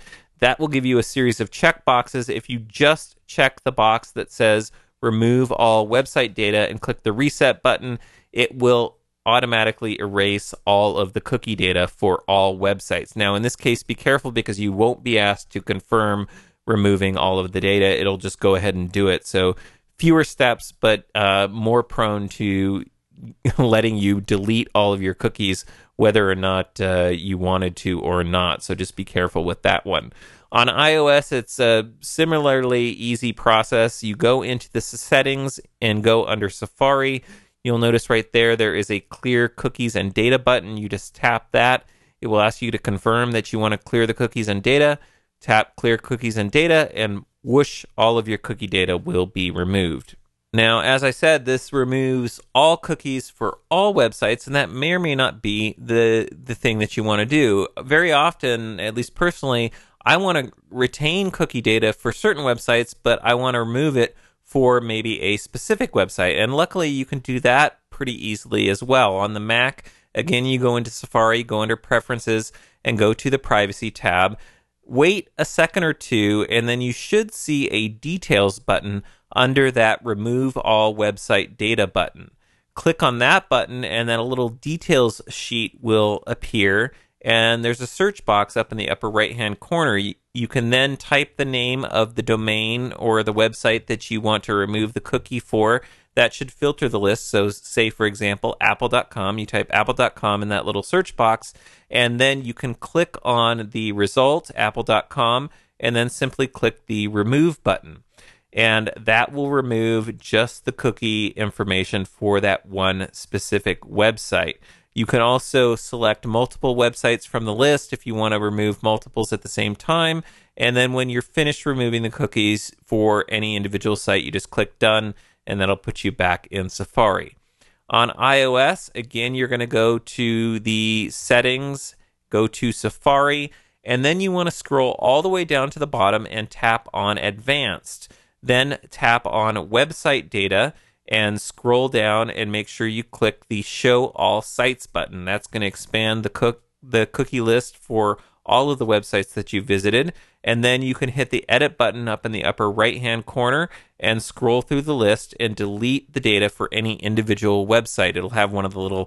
that will give you a series of check boxes. If you just check the box that says remove all website data and click the reset button, it will automatically erase all of the cookie data for all websites. Now, in this case, be careful because you won't be asked to confirm removing all of the data. It'll just go ahead and do it. So fewer steps, but more prone to letting you delete all of your cookies, whether or not you wanted to or not. So just be careful with that one. On iOS, it's a similarly easy process. You go into the settings and go under Safari. You'll notice right there is a clear cookies and data button. You just tap that. It will ask you to confirm that you want to clear the cookies and data. Tap clear cookies and data, and whoosh, all of your cookie data will be removed. Now, as I said, this removes all cookies for all websites, and that may or may not be the thing that you want to do. Very often, at least personally, I want to retain cookie data for certain websites, but I want to remove it for maybe a specific website. And luckily, you can do that pretty easily as well. On the Mac, again, you go into Safari, go under Preferences, and go to the Privacy tab. Wait a second or two, and then you should see a Details button under that Remove All Website Data button. Click on that button, and then a little details sheet will appear, and there's a search box up in the upper right-hand corner. You can then type the name of the domain or the website that you want to remove the cookie for. That should filter the list. So say, for example, apple.com. You type apple.com in that little search box, and then you can click on the result, apple.com, and then simply click the remove button. And that will remove just the cookie information for that one specific website. You can also select multiple websites from the list if you want to remove multiples at the same time. And then when you're finished removing the cookies for any individual site, you just click done, and that'll put you back in Safari. On iOS, again, you're going to go to the settings, go to Safari, and then you want to scroll all the way down to the bottom and tap on Advanced. Then tap on Website Data and scroll down and make sure you click the Show All Sites button. That's going to expand the cookie list for all of the websites that you visited. And then you can hit the Edit button up in the upper right-hand corner and scroll through the list and delete the data for any individual website. It'll have one of the little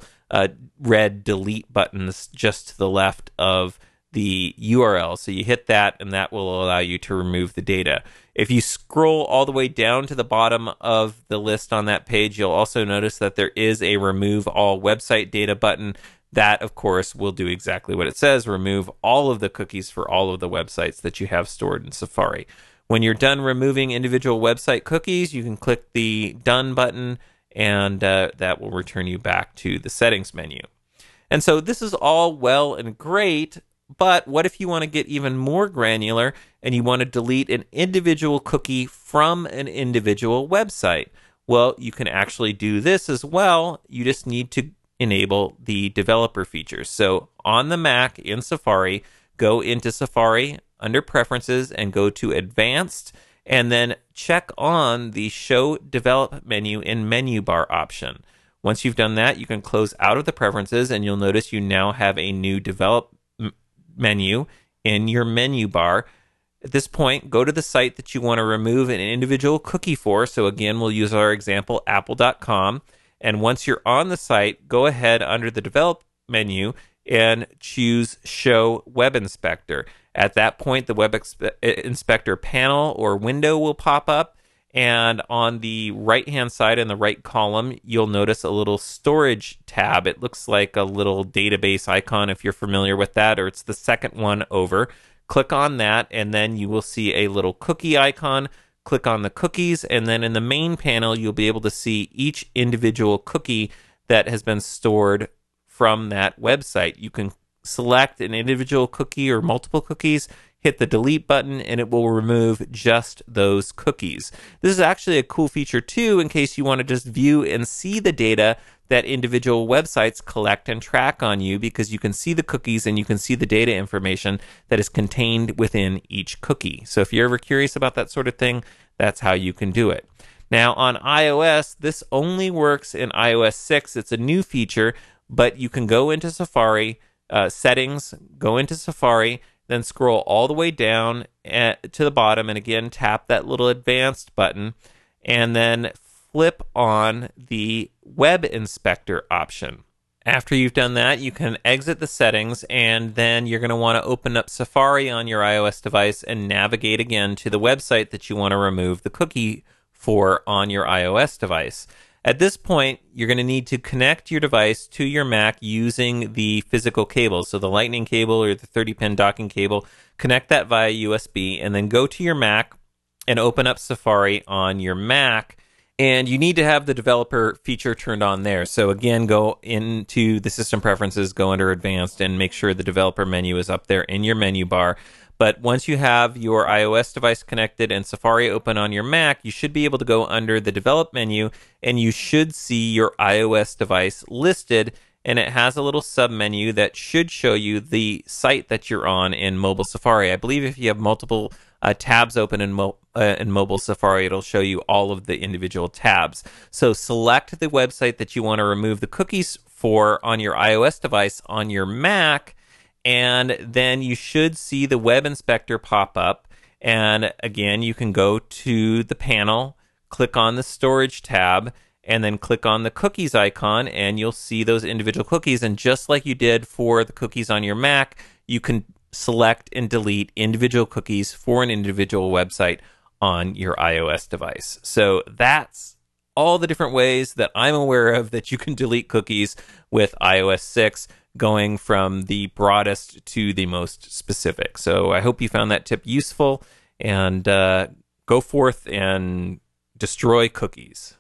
red delete buttons just to the left of the URL. So you hit that, and that will allow you to remove the data. If you scroll all the way down to the bottom of the list on that page, you'll also notice that there is a Remove All Website Data button. That, of course, will do exactly what it says, remove all of the cookies for all of the websites that you have stored in Safari. When you're done removing individual website cookies, you can click the Done button, and that will return you back to the settings menu. And so this is all well and great, but what if you want to get even more granular and you want to delete an individual cookie from an individual website? Well, you can actually do this as well. You just need to enable the developer features. So on the Mac in Safari, go into Safari under Preferences and go to Advanced, and then check on the Show Develop menu in Menu Bar option. Once you've done that, you can close out of the Preferences, and you'll notice you now have a new Develop menu in your menu bar. At this point, go to the site that you want to remove an individual cookie for. So again, we'll use our example, apple.com. And once you're on the site, go ahead under the Develop menu and choose Show Web Inspector. At that point, the Web Inspector panel or window will pop up. And on the right-hand side in the right column, you'll notice a little storage tab. It looks like a little database icon if you're familiar with that, or it's the second one over. Click on that, and then you will see a little cookie icon. Click on the cookies, and then in the main panel, you'll be able to see each individual cookie that has been stored from that website. You can select an individual cookie or multiple cookies, hit the delete button, and it will remove just those cookies. This is actually a cool feature too, in case you want to just view and see the data that individual websites collect and track on you, because you can see the cookies and you can see the data information that is contained within each cookie. So if you're ever curious about that sort of thing, that's how you can do it. Now on iOS, this only works in iOS 6. It's a new feature, but you can go into Safari, settings, go into Safari, then scroll all the way down to the bottom, and again, tap that little advanced button, and then flip on the web inspector option. After you've done that, you can exit the settings, and then you're going to want to open up Safari on your iOS device and navigate again to the website that you want to remove the cookie for on your iOS device. At this point, you're going to need to connect your device to your Mac using the physical cable. So the Lightning cable or the 30-pin docking cable, connect that via USB, and then go to your Mac and open up Safari on your Mac. And you need to have the developer feature turned on there. So again, go into the system preferences, go under advanced, and make sure the developer menu is up there in your menu bar. But once you have your iOS device connected and Safari open on your Mac, you should be able to go under the develop menu, and you should see your iOS device listed. And it has a little sub-menu that should show you the site that you're on in mobile Safari. I believe if you have multiple tabs open in mobile Safari, it'll show you all of the individual tabs. So select the website that you want to remove the cookies for on your iOS device on your Mac, and then you should see the web inspector pop up. And again, you can go to the panel, click on the storage tab, and then click on the cookies icon, and you'll see those individual cookies. And just like you did for the cookies on your Mac, you can select and delete individual cookies for an individual website on your iOS device. So that's all the different ways that I'm aware of that you can delete cookies with iOS 6, going from the broadest to the most specific. So I hope you found that tip useful, and go forth and destroy cookies.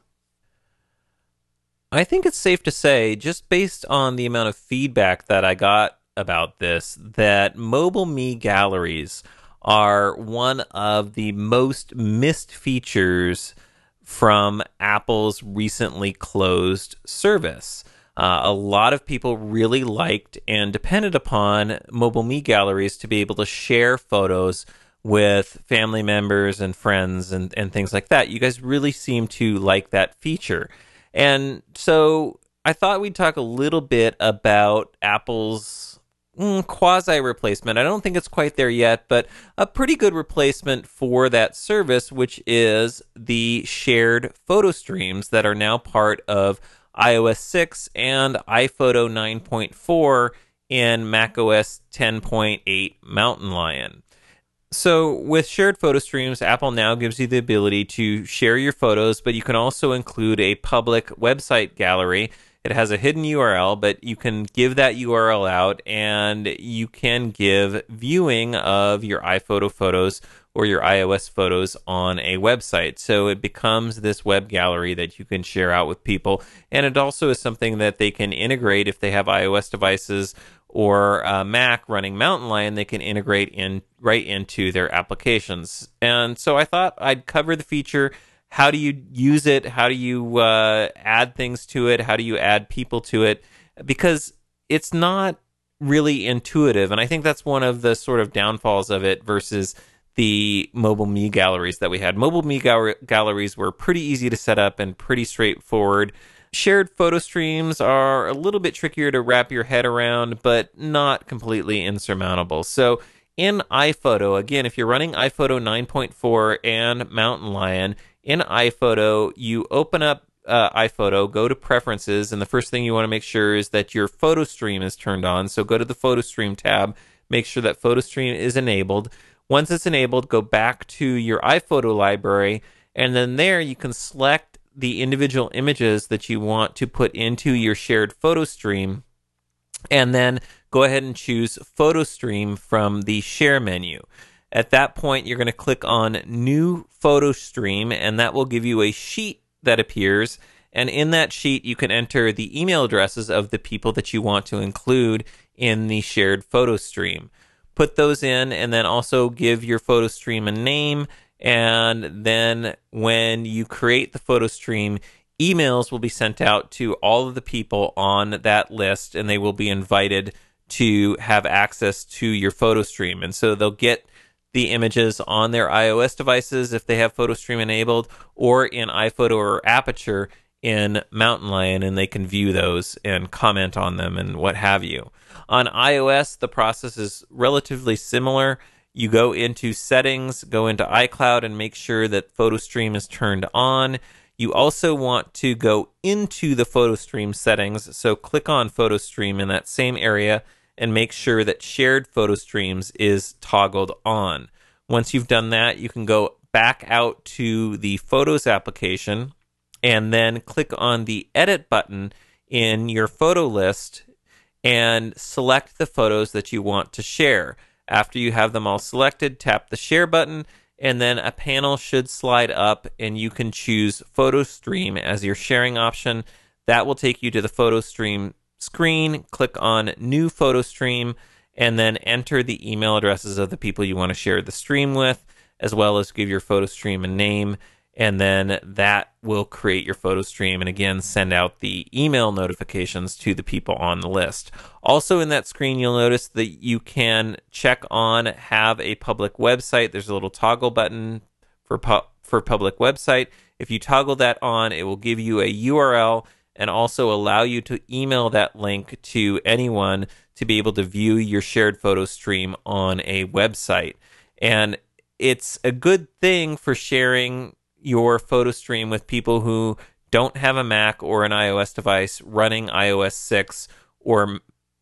I think it's safe to say, just based on the amount of feedback that I got about this, that Mobile Me galleries are one of the most missed features from Apple's recently closed service. A lot of people really liked and depended upon Mobile Me galleries to be able to share photos with family members and friends and things like that. You guys really seem to like that feature. And so I thought we'd talk a little bit about Apple's quasi-replacement. I don't think it's quite there yet, but a pretty good replacement for that service, which is the shared photo streams that are now part of iOS 6 and iPhoto 9.4 in macOS 10.8 Mountain Lion. So with shared photo streams, Apple now gives you the ability to share your photos, but you can also include a public website gallery. It has a hidden URL, but you can give that URL out, and you can give viewing of your iPhoto photos or your iOS photos on a website. So it becomes this web gallery that you can share out with people. And it also is something that they can integrate if they have iOS devices or Mac running Mountain Lion. They can integrate right into their applications. And so I thought I'd cover the feature. How do you use it? How do you add things to it? How do you add people to it? Because it's not really intuitive. And I think that's one of the sort of downfalls of it versus the Mobile Me galleries that we had. Mobile Me galleries were pretty easy to set up and pretty straightforward. Shared photo streams are a little bit trickier to wrap your head around, but not completely insurmountable. So in iPhoto, again, if you're running iPhoto 9.4 and Mountain Lion, in iPhoto, you open up iPhoto, go to Preferences, and the first thing you want to make sure is that your photo stream is turned on. So go to the Photo Stream tab, make sure that Photo Stream is enabled. Once it's enabled, go back to your iPhoto library, and then there you can select the individual images that you want to put into your shared photo stream, and then go ahead and choose Photo Stream from the Share menu. At that point, you're going to click on New Photo Stream, and that will give you a sheet that appears. And in that sheet, you can enter the email addresses of the people that you want to include in the shared photo stream. Put those in, and then also give your photo stream a name. And then when you create the photo stream, emails will be sent out to all of the people on that list, and they will be invited to have access to your photo stream. And so they'll get the images on their iOS devices if they have photo stream enabled, or in iPhoto or Aperture in Mountain Lion, and they can view those and comment on them and what have you. On iOS, the process is relatively similar. You go into settings, go into iCloud, and make sure that PhotoStream is turned on. You also want to go into the PhotoStream settings, so click on PhotoStream in that same area and make sure that shared PhotoStreams is toggled on. Once you've done that, you can go back out to the Photos application and then click on the Edit button in your photo list and select the photos that you want to share. After you have them all selected, tap the Share button, and then a panel should slide up and you can choose PhotoStream as your sharing option. That will take you to the PhotoStream screen. Click on New PhotoStream and then enter the email addresses of the people you want to share the stream with, as well as give your PhotoStream a name, and then that will create your PhotoStream and again send out the email notifications to the people on the list. Also in that screen, you'll notice that you can check on Have a Public Website. There's a little toggle button for public website. If you toggle that on, it will give you a URL and also allow you to email that link to anyone to be able to view your shared photo stream on a website. And it's a good thing for sharing your photo stream with people who don't have a Mac or an iOS device running iOS 6 or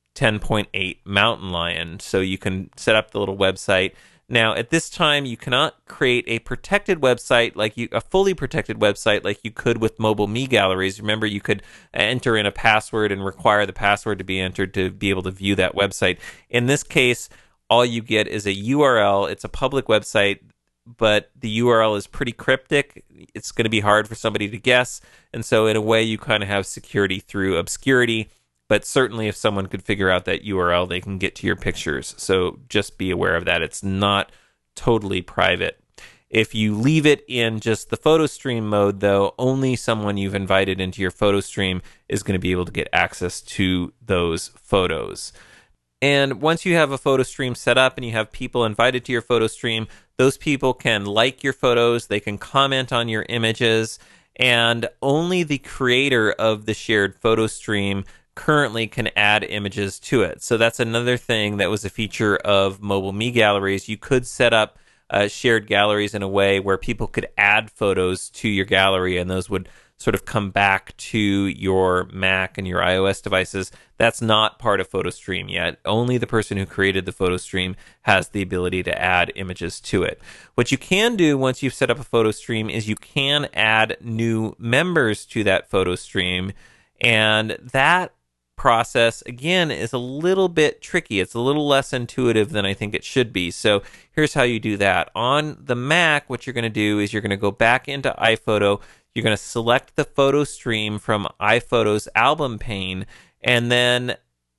10.8 Mountain Lion. So you can set up the little website. Now, at this time, you cannot create a protected website a fully protected website like you could with mobile Me Galleries. Remember, you could enter in a password and require the password to be entered to be able to view that website. In this case, all you get is a URL. It's a public website, but the URL is pretty cryptic. It's going to be hard for somebody to guess. And so in a way, you kind of have security through obscurity. But certainly if someone could figure out that URL, they can get to your pictures. So just be aware of that. It's not totally private. If you leave it in just the photo stream mode, though, only someone you've invited into your photo stream is going to be able to get access to those photos. And once you have a photo stream set up and you have people invited to your photo stream, those people can like your photos, they can comment on your images, and only the creator of the shared photo stream currently can add images to it. So that's another thing that was a feature of Mobile Me Galleries. You could set up shared galleries in a way where people could add photos to your gallery, and those would sort of come back to your Mac and your iOS devices. That's not part of PhotoStream yet. Only the person who created the PhotoStream has the ability to add images to it. What you can do once you've set up a PhotoStream is you can add new members to that PhotoStream, and that process again is a little bit tricky. It's a little less intuitive than I think it should be. So here's how you do that. On the Mac, what you're going to do is you're going to go back into iPhoto. You're going to select the photo stream from iPhoto's album pane and then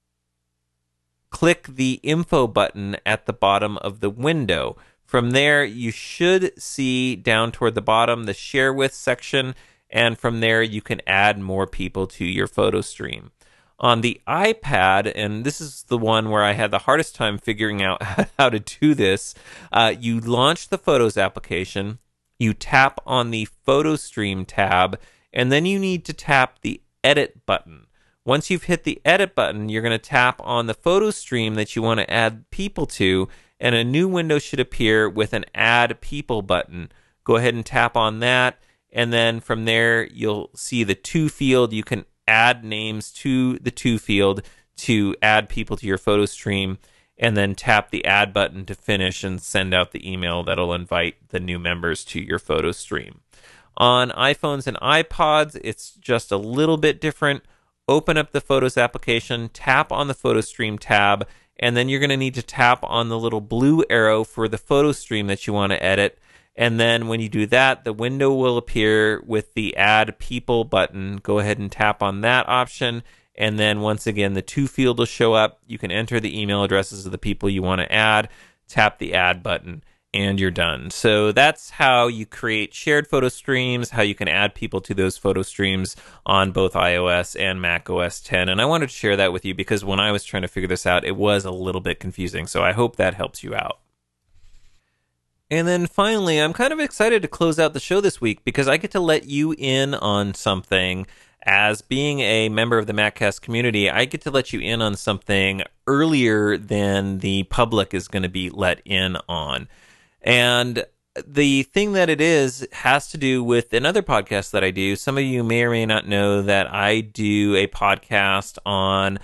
click the info button at the bottom of the window. From there, you should see down toward the bottom the share with section, and from there you can add more people to your photo stream. On the iPad, and this is the one where I had the hardest time figuring out how to do this, you launch the Photos application, you tap on the Photo Stream tab, and then you need to tap the Edit button. Once you've hit the Edit button, you're going to tap on the photo stream that you want to add people to, and a new window should appear with an Add People button. Go ahead and tap on that, and then from there, you'll see the To field. You can add names to the To field to add people to your photo stream, and then tap the Add button to finish and send out the email that'll invite the new members to your photo stream. On iPhones and iPods, it's just a little bit different. Open up the Photos application, tap on the Photo Stream tab, and then you're going to need to tap on the little blue arrow for the photo stream that you want to edit. And then when you do that, the window will appear with the Add People button. Go ahead and tap on that option. And then once again, the To field will show up. You can enter the email addresses of the people you want to add, tap the Add button, and you're done. So that's how you create shared photo streams, how you can add people to those photo streams on both iOS and Mac OS X. And I wanted to share that with you because when I was trying to figure this out, it was a little bit confusing. So I hope that helps you out. And then finally, I'm kind of excited to close out the show this week because I get to let you in on something. As being a member of the MacCast community, I get to let you in on something earlier than the public is going to be let in on. And the thing that it is has to do with another podcast that I do. Some of you may or may not know that I do a podcast on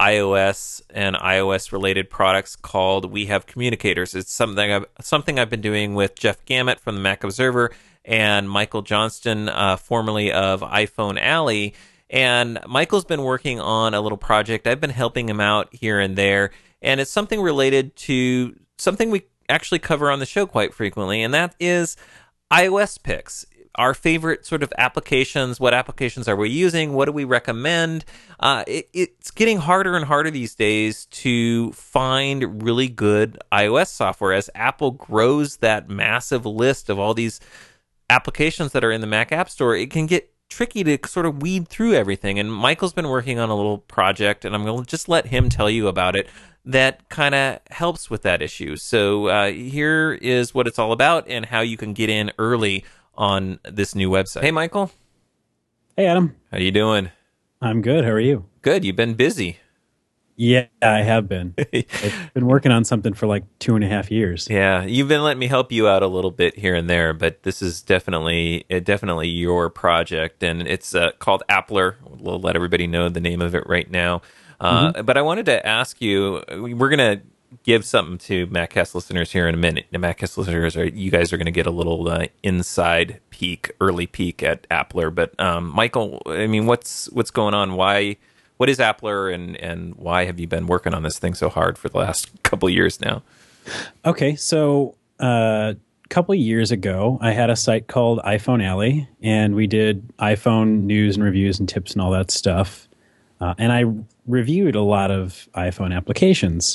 iOS and iOS related products called We Have Communicators. It's something I've been doing with Jeff Gamet from the Mac Observer and Michael Johnston, formerly of iPhone Alley. And Michael's been working on a little project. I've been helping him out here and there, and it's something related to something we actually cover on the show quite frequently, and that is iOS picks. Our favorite sort of applications. What applications are we using? What do we recommend? It's getting harder and harder these days to find really good iOS software as Apple grows that massive list of all these applications that are in the Mac App Store. It can get tricky to sort of weed through everything. And Michael's been working on a little project, and I'm going to just let him tell you about it, that kind of helps with that issue. So here is what it's all about and how you can get in early on this new website. Hey, Michael. Hey, Adam. How you doing? I'm good. How are you? Good. You've been busy. Yeah, I have been. I've been working on something for like 2.5 years. Yeah, you've been letting me help you out a little bit here and there, but this is definitely your project, and it's called Appler. We'll let everybody know the name of it right now. But I wanted to ask you, we're going to give something to MacCast listeners here in a minute. The MacCast listeners, you guys are going to get a little inside peek, early peek at Appler. But Michael, I mean, what's going on? What is Appler, and why have you been working on this thing so hard for the last couple of years now? Okay, so a couple of years ago, I had a site called iPhone Alley, and we did iPhone news and reviews and tips and all that stuff. And I reviewed a lot of iPhone applications.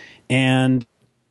And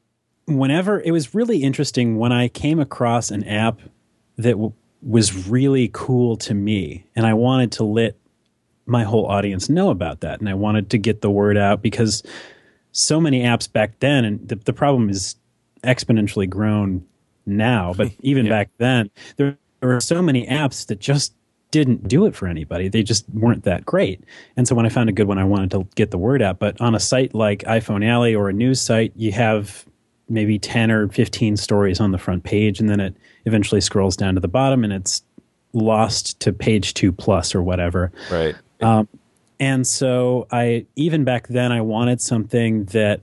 it was really interesting when I came across an app that was really cool to me, and I wanted to let my whole audience know about that. And I wanted to get the word out because so many apps back then, and the problem is exponentially grown now, but even back then, there were so many apps that just didn't do it for anybody. They just weren't that great. And so when I found a good one, I wanted to get the word out. But on a site like iPhone Alley or a news site, you have maybe 10 or 15 stories on the front page, and then it eventually scrolls down to the bottom and it's lost to page 2+ or whatever. Right. And so even back then, I wanted something that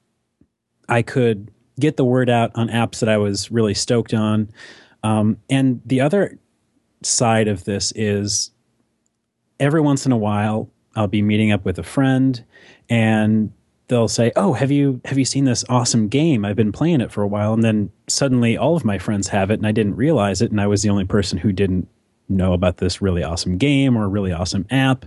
I could get the word out on apps that I was really stoked on. And the other side of this is every once in a while, I'll be meeting up with a friend and they'll say, "Oh, have you seen this awesome game? I've been playing it for a while." And then suddenly all of my friends have it and I didn't realize it. And I was the only person who didn't know about this really awesome game or a really awesome app.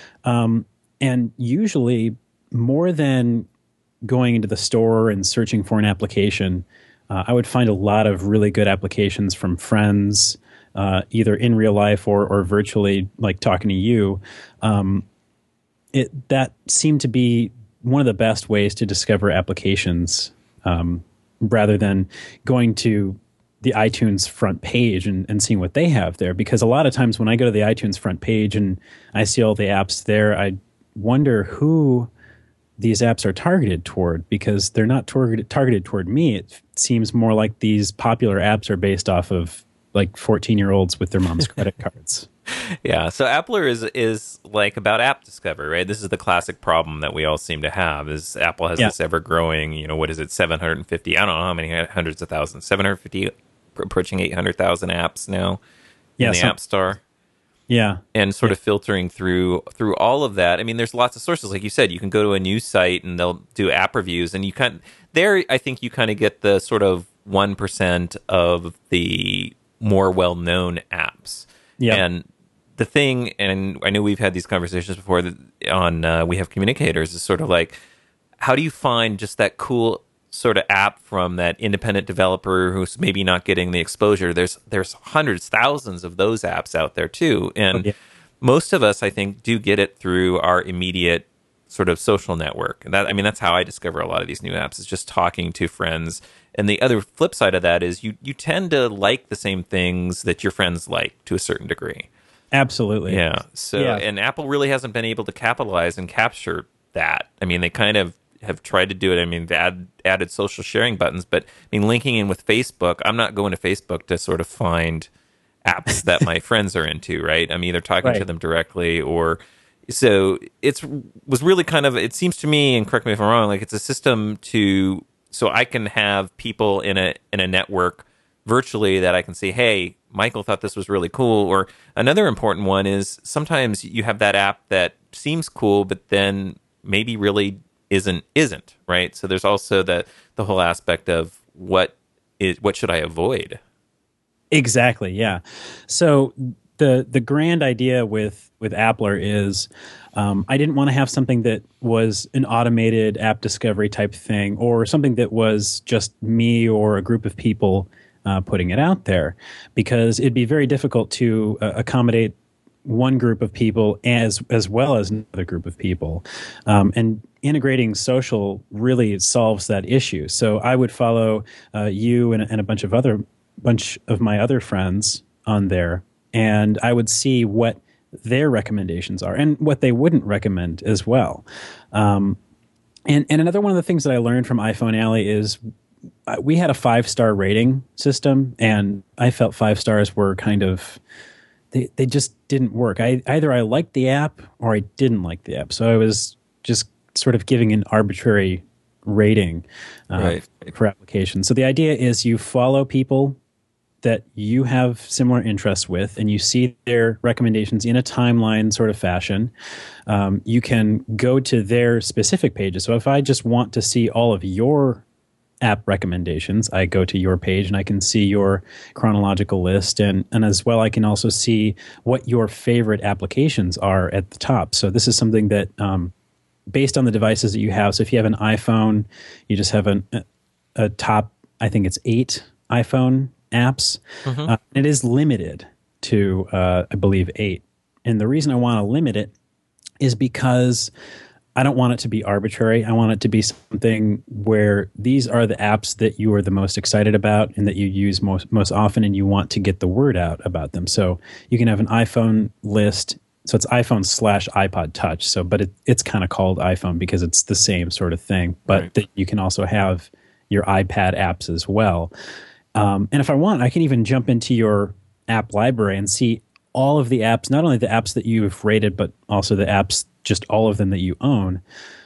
And usually more than going into the store and searching for an application, I would find a lot of really good applications from friends, either in real life or virtually, like talking to you. That seemed to be one of the best ways to discover applications, rather than going to the iTunes front page and seeing what they have there. Because a lot of times when I go to the iTunes front page and I see all the apps there, I wonder who these apps are targeted toward, because they're not targeted toward me. It seems more like these popular apps are based off of like 14-year-olds with their mom's credit cards. Yeah, so Appler is like about app discovery, right? This is the classic problem that we all seem to have, is Apple has this ever-growing, what is it, 750, I don't know how many hundreds of thousands, 750, approaching 800,000 apps now in the App Store. Yeah. And sort of filtering through all of that. I mean, there's lots of sources. Like you said, you can go to a news site and they'll do app reviews, and I think you kind of get the sort of 1% of the more well-known apps. Yeah. And the thing, and I know we've had these conversations before on We Have Communicators, is sort of like, how do you find just that cool sort of app from that independent developer who's maybe not getting the exposure? There's hundreds, thousands of those apps out there too. And most of us, I think, do get it through our immediate sort of social network. And that, I mean, that's how I discover a lot of these new apps, is just talking to friends. And the other flip side of that is you tend to like the same things that your friends like to a certain degree. Absolutely. Yeah. So, Yeah. and Apple really hasn't been able to capitalize and capture that. I mean, they kind of have tried to do it. I mean, they added social sharing buttons, but I mean, linking in with Facebook, I'm not going to Facebook to sort of find apps that my friends are into, right? I'm either talking to them directly or so it's was really kind of, it seems to me, and correct me if I'm wrong, like it's a system to, so I can have people in a network virtually that I can say, hey, Michael thought this was really cool. Or another important one is sometimes you have that app that seems cool, but then maybe really isn't, right? So there's also the whole aspect of what should I avoid? Exactly. Yeah. So the grand idea with Appler is I didn't want to have something that was an automated app discovery type thing, or something that was just me or a group of people putting it out there, because it'd be very difficult to accommodate one group of people as well as another group of people. And integrating social really solves that issue. So I would follow you and a bunch of my other friends on there, and I would see what their recommendations are and what they wouldn't recommend as well. And another one of the things that I learned from iPhone Alley is we had a 5-star rating system, and I felt 5 stars were kind of, they just didn't work. Either I liked the app or I didn't like the app. So I was just sort of giving an arbitrary rating for applications. So the idea is you follow people that you have similar interests with, and you see their recommendations in a timeline sort of fashion. You can go to their specific pages. So if I just want to see all of your app recommendations, I go to your page and I can see your chronological list, and as well I can also see what your favorite applications are at the top. So this is something that based on the devices that you have, so if you have an iPhone, you just have a top, I think it's 8 iPhone apps. It is limited to I believe 8, and the reason I want to limit it is because I don't want it to be arbitrary. I want it to be something where these are the apps that you are the most excited about and that you use most often, and you want to get the word out about them. So you can have an iPhone list. So it's iPhone / iPod Touch. So, but it's kind of called iPhone because it's the same sort of thing. But that you can also have your iPad apps as well. And if I want, I can even jump into your app library and see all of the apps, not only the apps that you've rated, but also the apps, just all of them that you own,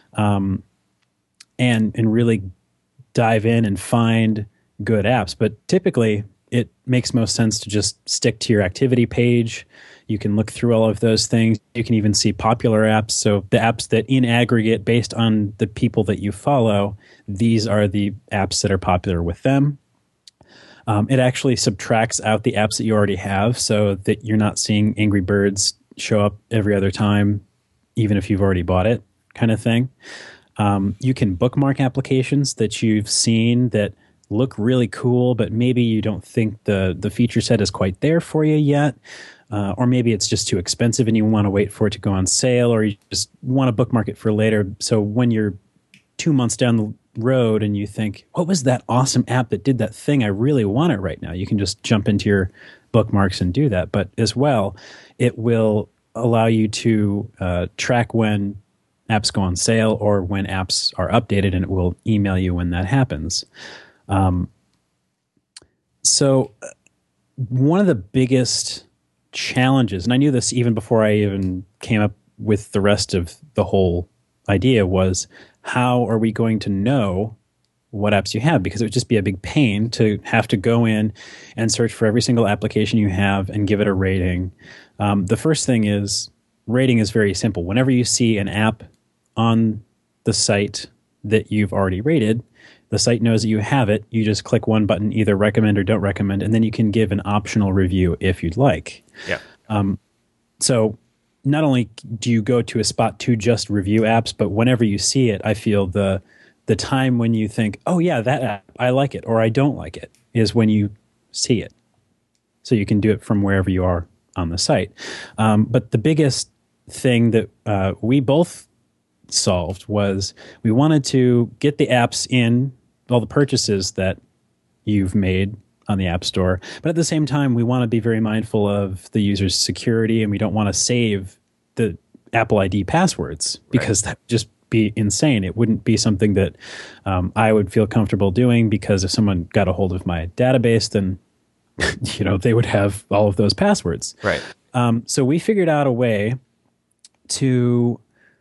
and really dive in and find good apps. But typically, it makes most sense to just stick to your activity page. You can look through all of those things. You can even see popular apps. So the apps that in aggregate, based on the people that you follow, these are the apps that are popular with them. It actually subtracts out the apps that you already have so that you're not seeing Angry Birds show up every other time, even if you've already bought it, kind of thing. You can bookmark applications that you've seen that look really cool, but maybe you don't think the feature set is quite there for you yet. Or maybe it's just too expensive and you want to wait for it to go on sale, or you just want to bookmark it for later. So when you're 2 months down the road and you think, what was that awesome app that did that thing? I really want it right now. You can just jump into your bookmarks and do that. But as well, it will allow you to track when apps go on sale or when apps are updated, and it will email you when that happens. So one of the biggest challenges, and I knew this even before I even came up with the rest of the whole idea, was how are we going to know what apps you have? Because it would just be a big pain to have to go in and search for every single application you have and give it a rating. The first thing is, rating is very simple. Whenever you see an app on the site that you've already rated, the site knows that you have it. You just click one button, either recommend or don't recommend, and then you can give an optional review if you'd like. Yeah. So not only do you go to a spot to just review apps, but whenever you see it, I feel the time when you think, oh yeah, that app, I like it, or I don't like it, is when you see it. So you can do it from wherever you are on the site. But the biggest thing that we both solved was we wanted to get the apps in, all the purchases that you've made on the App Store, but at the same time, we want to be very mindful of the user's security, and we don't want to save the Apple ID passwords because that would just be insane. It wouldn't be something that I would feel comfortable doing, because if someone got a hold of my database, then they would have all of those passwords. Right. So we figured out a way to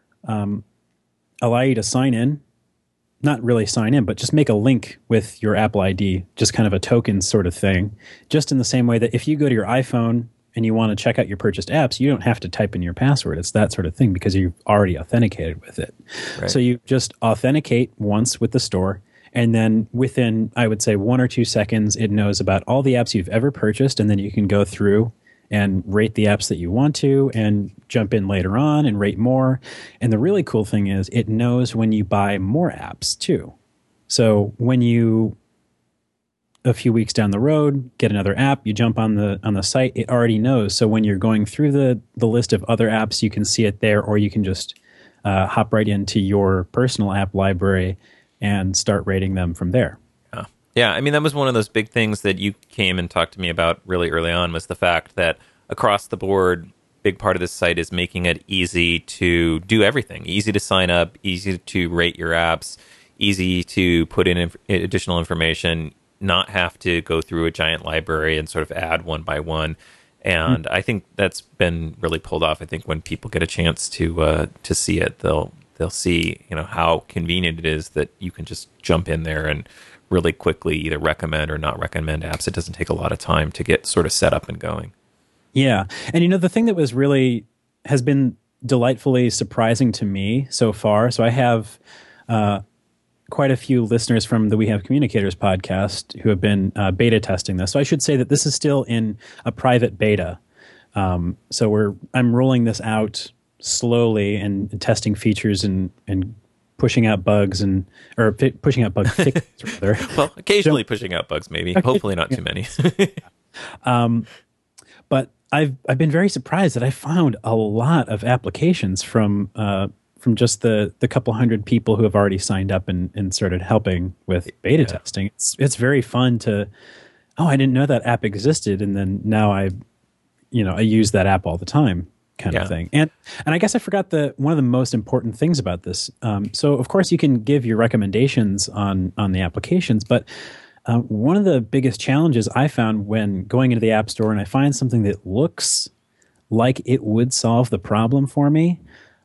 allow you to sign in, not really sign in, but just make a link with your Apple ID, just kind of a token sort of thing, just in the same way that if you go to your iPhone and you want to check out your purchased apps, you don't have to type in your password. It's that sort of thing because you've already authenticated with it. Right. So you just authenticate once with the store, and then within, I would say, 1 or 2 seconds, it knows about all the apps you've ever purchased, and then you can go through and rate the apps that you want to and jump in later on and rate more. And the really cool thing is it knows when you buy more apps too. So when you, a few weeks down the road, get another app, you jump on the site, it already knows. So when you're going through the list of other apps, you can see it there, or you can just hop right into your personal app library and start rating them from there. Yeah, I mean, that was one of those big things that you came and talked to me about really early on, was the fact that across the board, big part of this site is making it easy to do everything. Easy to sign up, easy to rate your apps, easy to put in additional information, not have to go through a giant library and sort of add one by one. And I think that's been really pulled off. I think when people get a chance to see it, they'll see how convenient it is that you can just jump in there and really quickly either recommend or not recommend apps. It doesn't take a lot of time to get sort of set up and going. Yeah. And the thing that has been delightfully surprising to me so far, so I have quite a few listeners from the We Have Communicators podcast who have been beta testing this. So I should say that this is still in a private beta. So I'm rolling this out slowly and testing features and pushing out bugs pushing out bug fixes rather. Well, occasionally pushing out bugs, maybe. Hopefully not too many. But I've been very surprised that I found a lot of applications from just the couple hundred people who have already signed up and started helping with beta testing. It's very fun to, I didn't know that app existed, and then now I use that app all the time. Kind of thing. And I guess I forgot one of the most important things about this. So of course you can give your recommendations on the applications, but one of the biggest challenges I found when going into the App Store and I find something that looks like it would solve the problem for me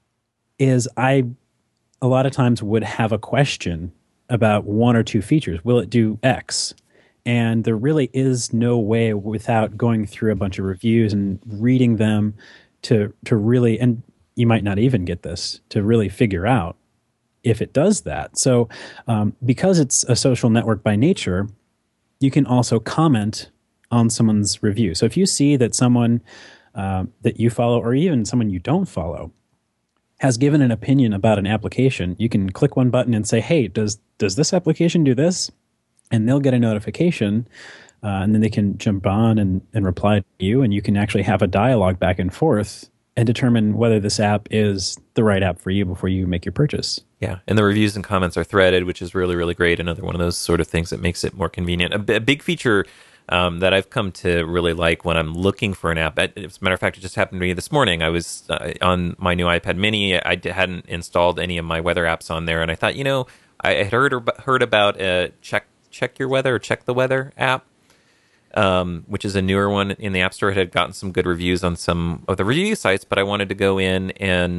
is I a lot of times would have a question about 1 or 2 features. Will it do X? And there really is no way without going through a bunch of reviews and reading them to really, and you might not even get this, to really figure out if it does that. So because it's a social network by nature, you can also comment on someone's review. So if you see that someone that you follow, or even someone you don't follow, has given an opinion about an application, you can click one button and say, hey, does this application do this? And they'll get a notification, and then they can jump on and reply to you, and you can actually have a dialogue back and forth and determine whether this app is the right app for you before you make your purchase. Yeah, and the reviews and comments are threaded, which is really, really great. Another one of those sort of things that makes it more convenient. A big feature that I've come to really like when I'm looking for an app. As a matter of fact, it just happened to me this morning. I was on my new iPad mini. I hadn't installed any of my weather apps on there, and I thought, I had heard about Check Your Weather or Check the Weather app, which is a newer one in the App Store. It had gotten some good reviews on some of the review sites, but I wanted to go in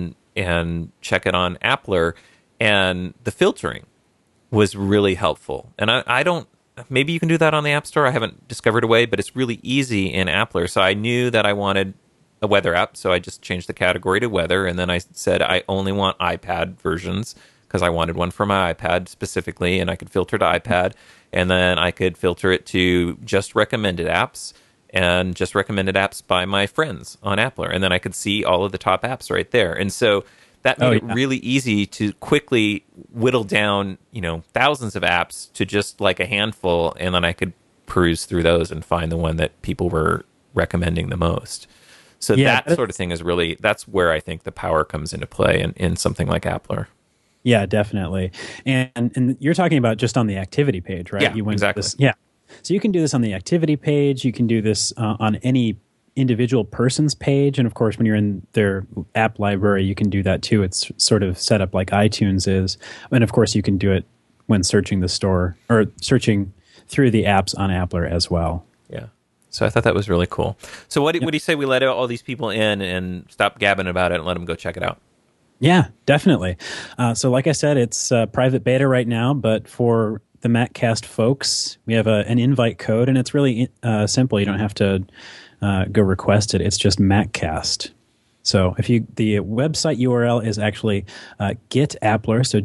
and check it on Appler, and the filtering was really helpful. And I don't, maybe you can do that on the App Store. I haven't discovered a way, but it's really easy in Appler. So I knew that I wanted a weather app, so I just changed the category to weather, and then I said I only want iPad versions because I wanted one for my iPad specifically, and I could filter to iPad, and then I could filter it to just recommended apps and just recommended apps by my friends on Appler, and then I could see all of the top apps right there. And so that made it really easy to quickly whittle down, thousands of apps to just like a handful, and then I could peruse through those and find the one that people were recommending the most. So Yeah, that sort of thing is really, that's where I think the power comes into play in something like Appler. yeah, definitely. And you're talking about just on the activity page, right? Yeah, You went exactly. this, yeah. So you can do this on the activity page. You can do this on any individual person's page, and of course, when you're in their app library, you can do that too. It's sort of set up like iTunes is, and of course, you can do it when searching the store or searching through the apps on Appler as well. Yeah. So I thought that was really cool. So what do you say we let all these people in and stop gabbing about it and let them go check it out? Yeah, definitely. So like I said, it's private beta right now, but for the MacCast folks, we have an invite code, and it's really simple. You don't have to go request it. It's just MacCast. So if you, the website URL is actually GetAppler, so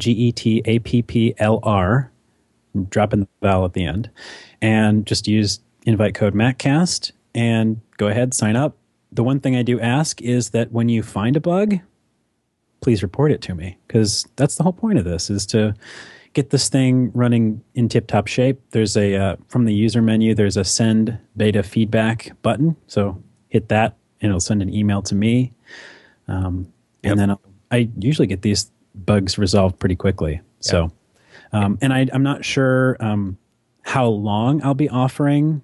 GetAppler, dropping the vowel at the end, and just use invite code MacCast and go ahead, sign up. The one thing I do ask is that when you find a bug, please report it to me, because that's the whole point of this, is to get this thing running in tip-top shape. There's a from the user menu, there's a send beta feedback button. So hit that, and it'll send an email to me. And then I usually get these bugs resolved pretty quickly. Yep. So, and I'm not sure how long I'll be offering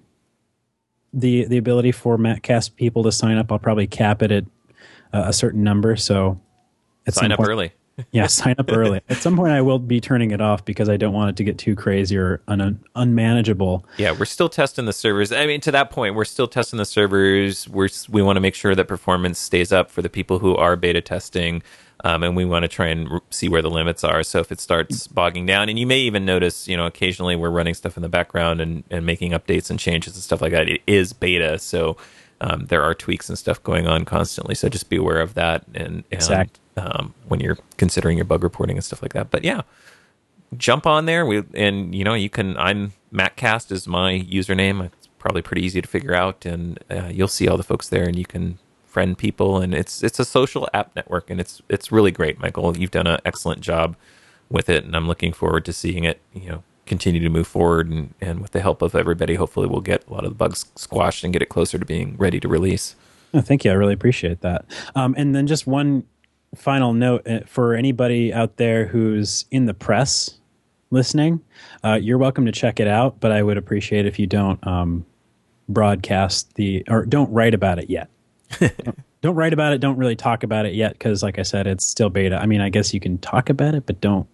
the ability for MacCast people to sign up. I'll probably cap it at a certain number. So sign up early. Yeah, sign up early. At some point, I will be turning it off because I don't want it to get too crazy or unmanageable. Yeah, we're still testing the servers. I mean, to that point, we're still testing the servers. We want to make sure that performance stays up for the people who are beta testing, and we want to try and see where the limits are. So if it starts bogging down, and you may even notice, occasionally we're running stuff in the background and making updates and changes and stuff like that. It is beta, so there are tweaks and stuff going on constantly. So just be aware of that. And exactly. When you're considering your bug reporting and stuff like that. But yeah, jump on there. You can, I'm MacCast is my username. It's probably pretty easy to figure out, and you'll see all the folks there, and you can friend people, and it's a social app network, and it's really great, Michael. You've done an excellent job with it, and I'm looking forward to seeing it, continue to move forward, and with the help of everybody, hopefully we'll get a lot of the bugs squashed and get it closer to being ready to release. Oh, thank you. I really appreciate that. And then just one final note for anybody out there who's in the press listening, you're welcome to check it out, but I would appreciate if you don't broadcast or don't write about it yet. Don't write about it. Don't really talk about it yet, because like I said, it's still beta. I mean, I guess you can talk about it, but don't.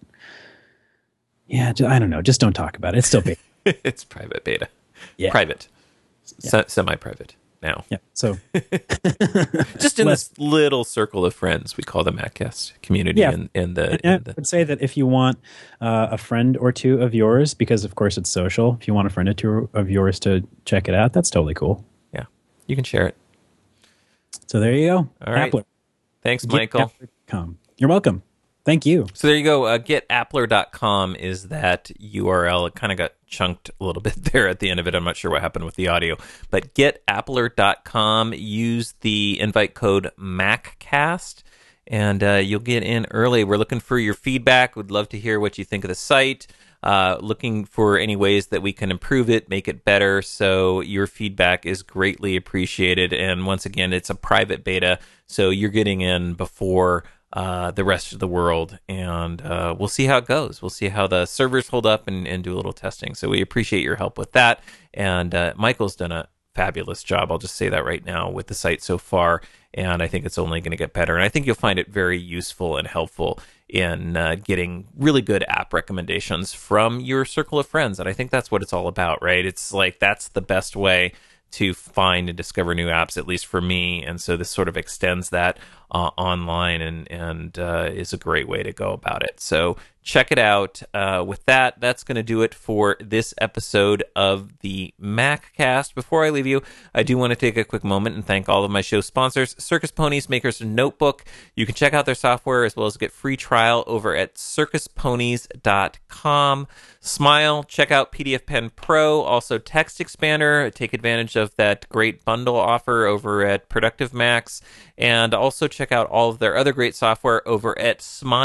Yeah, I don't know. Just don't talk about it. It's still beta. It's private beta. Yeah. Private. Yeah. Semi-private. Now. Yeah. So just in this little circle of friends, we call the MacCast community. Yeah. I would say that if you want a friend or two of yours, because of course it's social, if you want a friend or two of yours to check it out, that's totally cool. Yeah. You can share it. So there you go. All right. Appler. Thanks, Michael. You're welcome. Thank you. So there you go. Getappler.com is that URL. It kind of got chunked a little bit there at the end of it. I'm not sure what happened with the audio. But getappler.com. Use the invite code MacCast, and you'll get in early. We're looking for your feedback. We'd love to hear what you think of the site. Looking for any ways that we can improve it, make it better. So your feedback is greatly appreciated. And once again, it's a private beta, so you're getting in before the rest of the world, and we'll see how it goes. We'll see how the servers hold up and do a little testing. So we appreciate your help with that. And Michael's done a fabulous job. I'll just say that right now with the site so far. And I think it's only going to get better. And I think you'll find it very useful and helpful in getting really good app recommendations from your circle of friends. And I think that's what it's all about, right? It's like that's the best way to find and discover new apps, at least for me. And so this sort of extends that online and is a great way to go about it. So check it out. With that, that's going to do it for this episode of the MacCast. Before I leave you, I do want to take a quick moment and thank all of my show sponsors, Circus Ponies, makers of Notebook. You can check out their software as well as get free trial over at circusponies.com. Smile, check out PDF Pen Pro, also Text Expander. Take advantage of that great bundle offer over at Productive Max. And also check out all of their other great software over at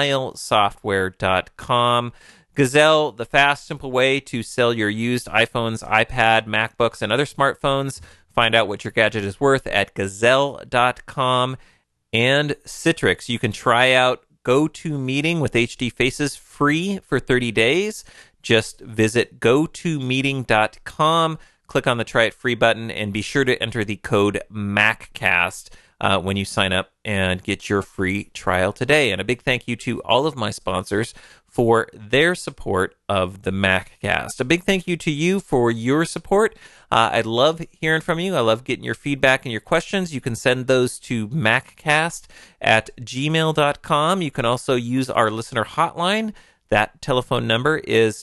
smilesoftware.com. Gazelle, the fast, simple way to sell your used iPhones, iPad, MacBooks, and other smartphones find out what your gadget is worth at Gazelle.com. And Citrix. You can try out GoToMeeting with HD Faces free for 30 days. Just visit GoToMeeting.com, click on the Try It Free button, and be sure to enter the code MACCAST when you sign up and get your free trial today. And a big thank you to all of my sponsors for their support of the MacCast. A big thank you to you for your support. I love hearing from you. I love getting your feedback and your questions. You can send those to maccast@gmail.com. You can also use our listener hotline. That telephone number is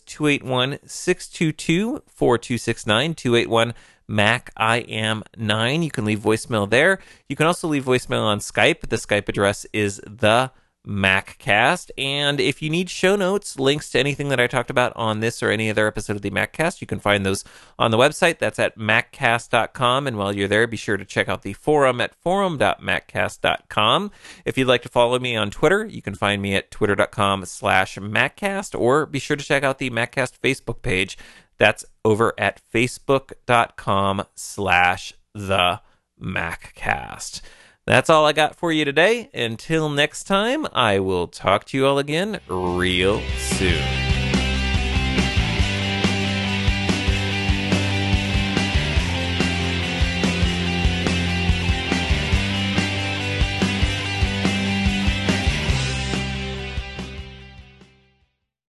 281-622-4269, 281-MAC-I-AM-9. You can leave voicemail there. You can also leave voicemail on Skype. The Skype address is the MacCast. And if you need show notes, links to anything that I talked about on this or any other episode of the MacCast, you can find those on the website. That's at maccast.com. And while you're there, be sure to check out the forum at forum.maccast.com. If you'd like to follow me on Twitter, you can find me at twitter.com/MacCast, or be sure to check out the MacCast Facebook page. That's over at facebook.com/the-MacCast. That's all I got for you today. Until next time, I will talk to you all again real soon.